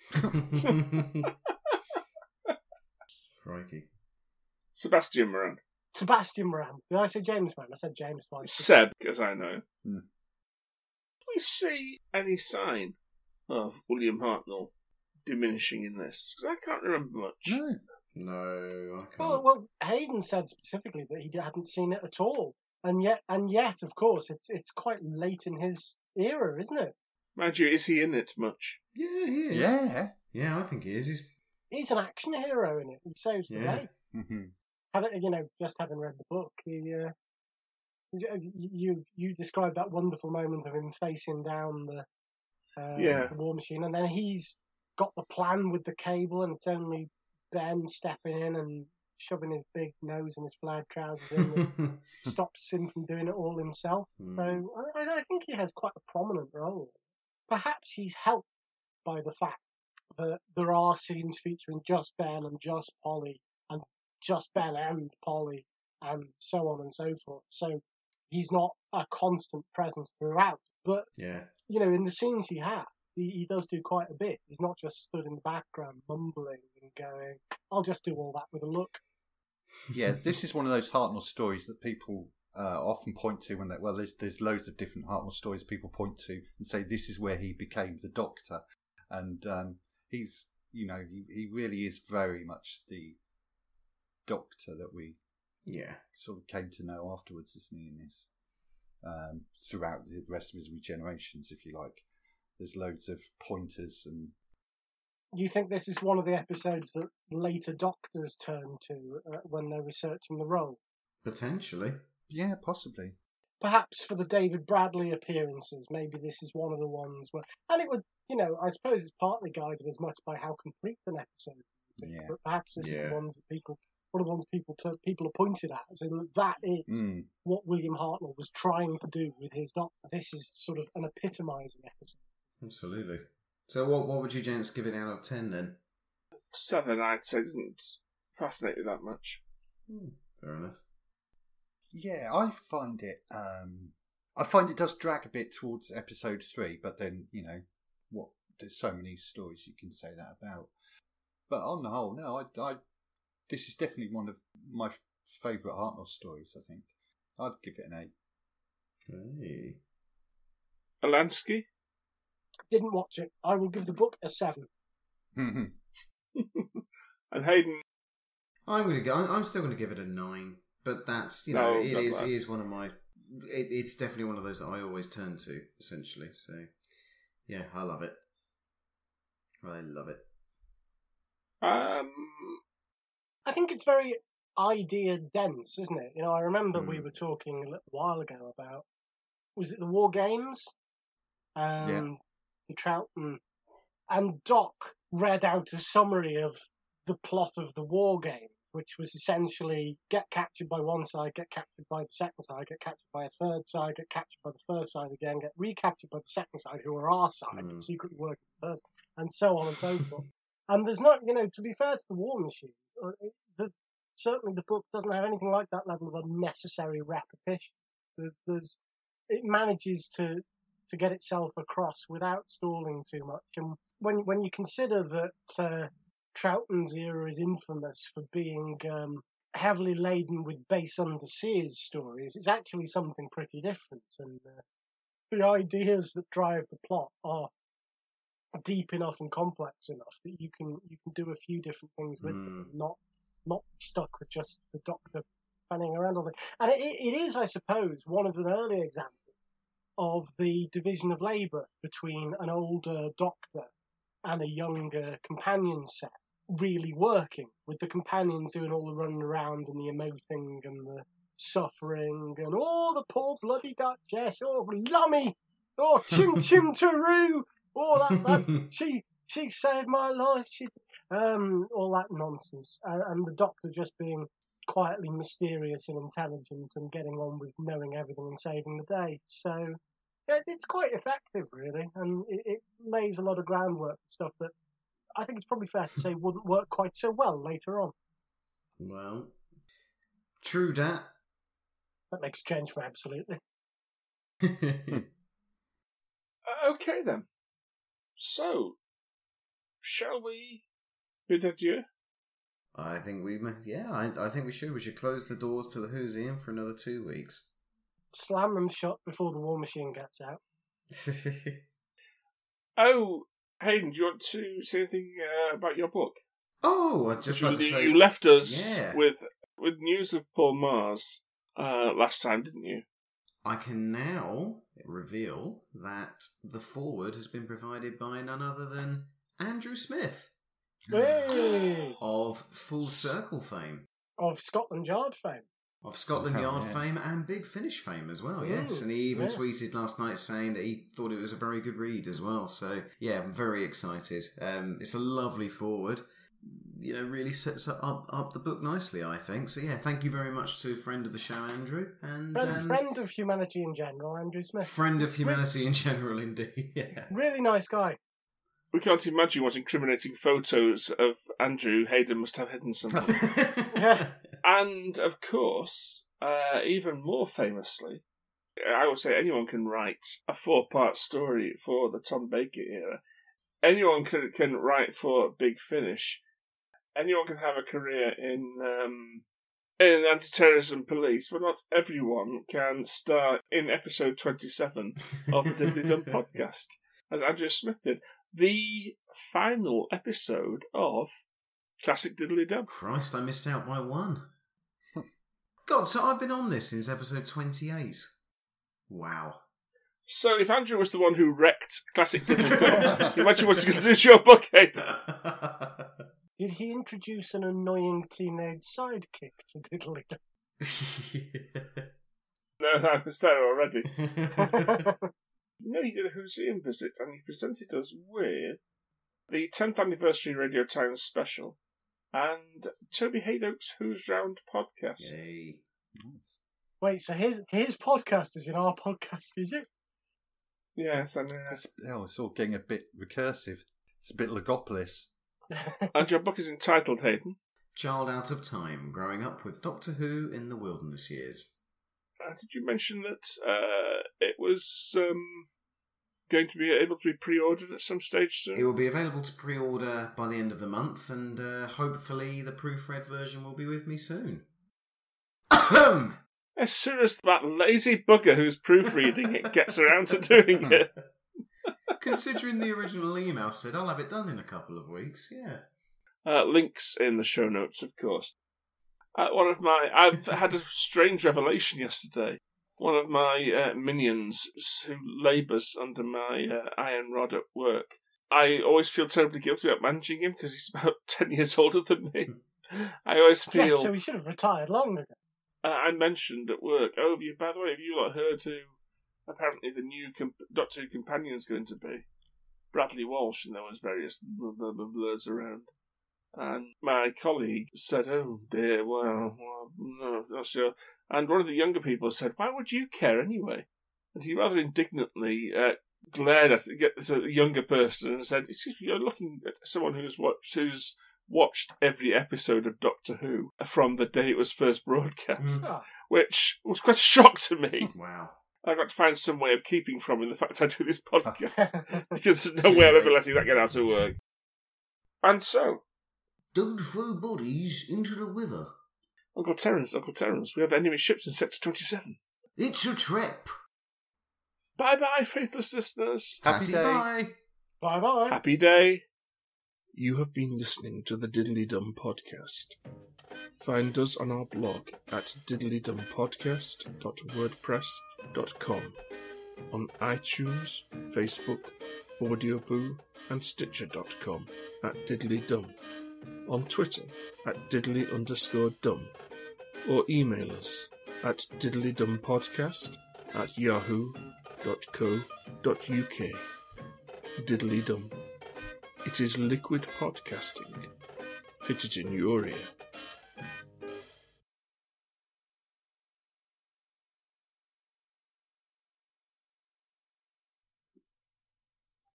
Crikey.
Sebastian Moran.
Sebastian Moran. Did I say James Moran? I said James twice.
Seb, as I know.
Hmm.
Do we see any sign of William Hartnell diminishing in this? Because I can't remember much.
No.
No, I can't.
Well, well, Hayden said specifically that he hadn't seen it at all, and yet, and yet, of course, it's it's quite late in his era, isn't it?
Mind you, is he in it much?
Yeah, he is.
Yeah.
Yeah, I think he is. He's...
He's an action hero in it. He saves the
Yeah.
day.
Mm-hmm.
Having, you know, just having read the book, he, uh, as you you described that wonderful moment of him facing down the, uh,
Yeah.
the war machine, and then he's got the plan with the cable, and it's only Ben stepping in and shoving his big nose in his flared trousers in and stops him from doing it all himself.
Mm.
So I, I think he has quite a prominent role. Perhaps he's helped by the fact that there are scenes featuring just Ben and just Polly and just Ben and Polly and so on and so forth. So he's not a constant presence throughout. But,
Yeah.
you know, in the scenes he has, he, he does do quite a bit. He's not just stood in the background mumbling and going, "I'll just do all that with a look."
Yeah, this is one of those Hartnell stories that people uh, often point to when they, well, there's there's loads of different Hartnell stories people point to and say this is where he became the Doctor. and um, he's you know he, he really is very much the Doctor that we
yeah
sort of came to know afterwards, isn't he? In this, um, throughout the rest of his regenerations, if you like, there's loads of pointers. And
do you think this is one of the episodes that later Doctors turn to uh, when they're researching the role?
Potentially.
Yeah, possibly.
Perhaps for the David Bradley appearances, maybe this is one of the ones where, and it would, you know, I suppose it's partly guided as much by how complete an episode is,
yeah.
but perhaps this
yeah.
is the ones that people, one of the ones people t- people are pointed at, as in that is
mm.
what William Hartnell was trying to do with his Doctor. This is sort of an epitomising episode.
Absolutely. So what what would you gents give it out of ten then?
Seven, I'd say, doesn't fascinate me that much.
Hmm. Fair enough.
Yeah, I find it. Um, I find it does drag a bit towards episode three, but then you know what? There's so many stories you can say that about. But on the whole, no, I, I this is definitely one of my favourite Hartnell stories. I think I'd give it an eight.
Hey.
Alansky?
Didn't watch it. I will give the book a seven.
And Hayden?
I'm gonna go. I'm still gonna give it a nine. But that's, you know,
No,
it
not
is
bad.
it is one of my. It, it's definitely one of those that I always turn to, essentially. So, yeah, I love it. I love it.
Um,
I think it's very idea dense, isn't it? You know, I remember
Mm.
we were talking a little while ago about, was it the War Games? Um,
Yeah.
The Troughton. And Doc read out a summary of the plot of the War Game, which was essentially get captured by one side, get captured by the second side, get captured by a third side, get captured by the first side again, get recaptured by the second side, who are our side,
Mm.
but secretly working for the first, and so on and so forth. And there's not, you know, to be fair to the War Machine, uh, the, certainly the book doesn't have anything like that level of unnecessary repetition. There's, there's, it manages to to get itself across without stalling too much. And when when you consider that uh, Troughton's era is infamous for being um, heavily laden with base underseers stories, it's actually something pretty different. And uh, the ideas that drive the plot are deep enough and complex enough that you can you can do a few different things with
Mm.
them, not not be stuck with just the Doctor fanning around on it. And it, it is, I suppose, one of the early examples of the division of labour between an older Doctor and a younger companion set really working, with the companions doing all the running around and the emoting and the suffering and oh, the poor bloody Duchess, oh, lummy, oh, chim chim taroo, oh, that, that she she saved my life, she, um, all that nonsense, and, and the Doctor just being quietly mysterious and intelligent and getting on with knowing everything and saving the day. So it, it's quite effective, really, and it, it lays a lot of groundwork for stuff that I think it's probably fair to say wouldn't work quite so well later on.
Well, true dat.
That makes change for absolutely.
Uh, okay then. So, shall we bid adieu?
I think we, ma- yeah, I, I think we should. We should close the doors to the Whoosian for another two weeks.
Slam them shut before the War Machine gets out.
Oh, Hayden, do you want to say anything uh, about your book?
Oh, I just
you,
like to say
you left us
yeah.
with with news of Paul Mars uh, last time, didn't you?
I can now reveal that the foreword has been provided by none other than Andrew Smith.
Hey!
Of Full Circle fame.
Of Scotland Yard fame.
Of Scotland
Oh,
Yard
yeah.
fame and Big Finish fame as well,
Mm,
yes. And he even
yeah.
tweeted last night saying that he thought it was a very good read as well. So, yeah, I'm very excited. Um, it's a lovely foreword. You know, really sets up, up the book nicely, I think. So, yeah, thank you very much to friend of the show, Andrew. And
Friend,
um,
friend of humanity in general, Andrew Smith.
friend of humanity in general, indeed. Yeah.
Really nice guy.
We can't imagine what incriminating photos of Andrew Hayden must have hidden somewhere.
Yeah.
And, of course, uh, even more famously, I would say anyone can write a four-part story for the Tom Baker era. Anyone can, can write for Big Finish. Anyone can have a career in um, in anti-terrorism police, but not everyone can star in episode twenty-seven of the Diddly Dum podcast, as Andrew Smith did. the final episode of Classic Diddly Dum.
Christ, I missed out by one. God, so I've been on this since episode twenty-eight. Wow.
So if Andrew was the one who wrecked Classic Diddly Dum, imagine what's going to do to your bucket.
Did he introduce an annoying teenage sidekick to Diddly Dum?
No, I was there already. No, he did a Who's Ian visit, and he presented us with the tenth anniversary Radio Times special and Toby Haydock's Who's Round podcast.
Yay.
Nice.
Wait, so his his podcast is in our podcast visit?
Yes, and uh,
It's, oh, it's all getting a bit recursive. It's a bit Logopolis.
and your book is entitled, Hayden.
Child Out of Time, Growing Up with Doctor Who in the Wilderness Years.
Uh, did you mention that uh, it was um, going to be able to be pre-ordered at some stage soon?
It will be available to pre-order by the end of the month, and uh, hopefully the proofread version will be with me soon.
As soon as that lazy bugger who's proofreading it gets around to doing it.
Considering the original email said I'll have it done in a couple of weeks, yeah.
Uh, links in the show notes, of course. Uh, one of my, I've had a strange revelation yesterday. One of my uh, minions who labours under my uh, iron rod at work. I always feel terribly guilty about managing him because he's about ten years older than me. I always feel.
Yeah, so he should have retired long ago.
Uh, I mentioned at work. Oh, have you, by the way, have you lot heard who apparently the new comp- Doctor Who companion is going to be? Bradley Walsh, and there was various blah, blah, blah, blurs around. And my colleague said, "Oh dear, well, well no, not sure." And one of the younger people said, "Why would you care anyway?" And he rather indignantly uh, glared at this uh, younger person and said, "Excuse me, you're looking at someone who's watched who's watched every episode of Doctor Who from the day it was first broadcast,"
Mm.
which was quite a shock to me.
Wow.
I got to find some way of keeping from in the fact I do this podcast because there's no way I'm ever letting that get out of work. And so,
don't throw bodies into the river.
Uncle Terence, Uncle Terence, we have enemy ships in Sector twenty-seven.
It's a trap.
Bye-bye, faithless listeners.
Happy
Tatty
day.
bye.
Bye-bye.
Happy day. You have been listening to the Diddly Dum Podcast. Find us on our blog at diddly dum podcast dot wordpress dot com, on iTunes, Facebook, Audioboo, and Stitcher dot com at Diddly Dum, on Twitter at diddly underscore dum, or email us at diddlydumpodcast at yahoo dot co dot uk. Diddly Dum. It is liquid podcasting. Fit it in your ear.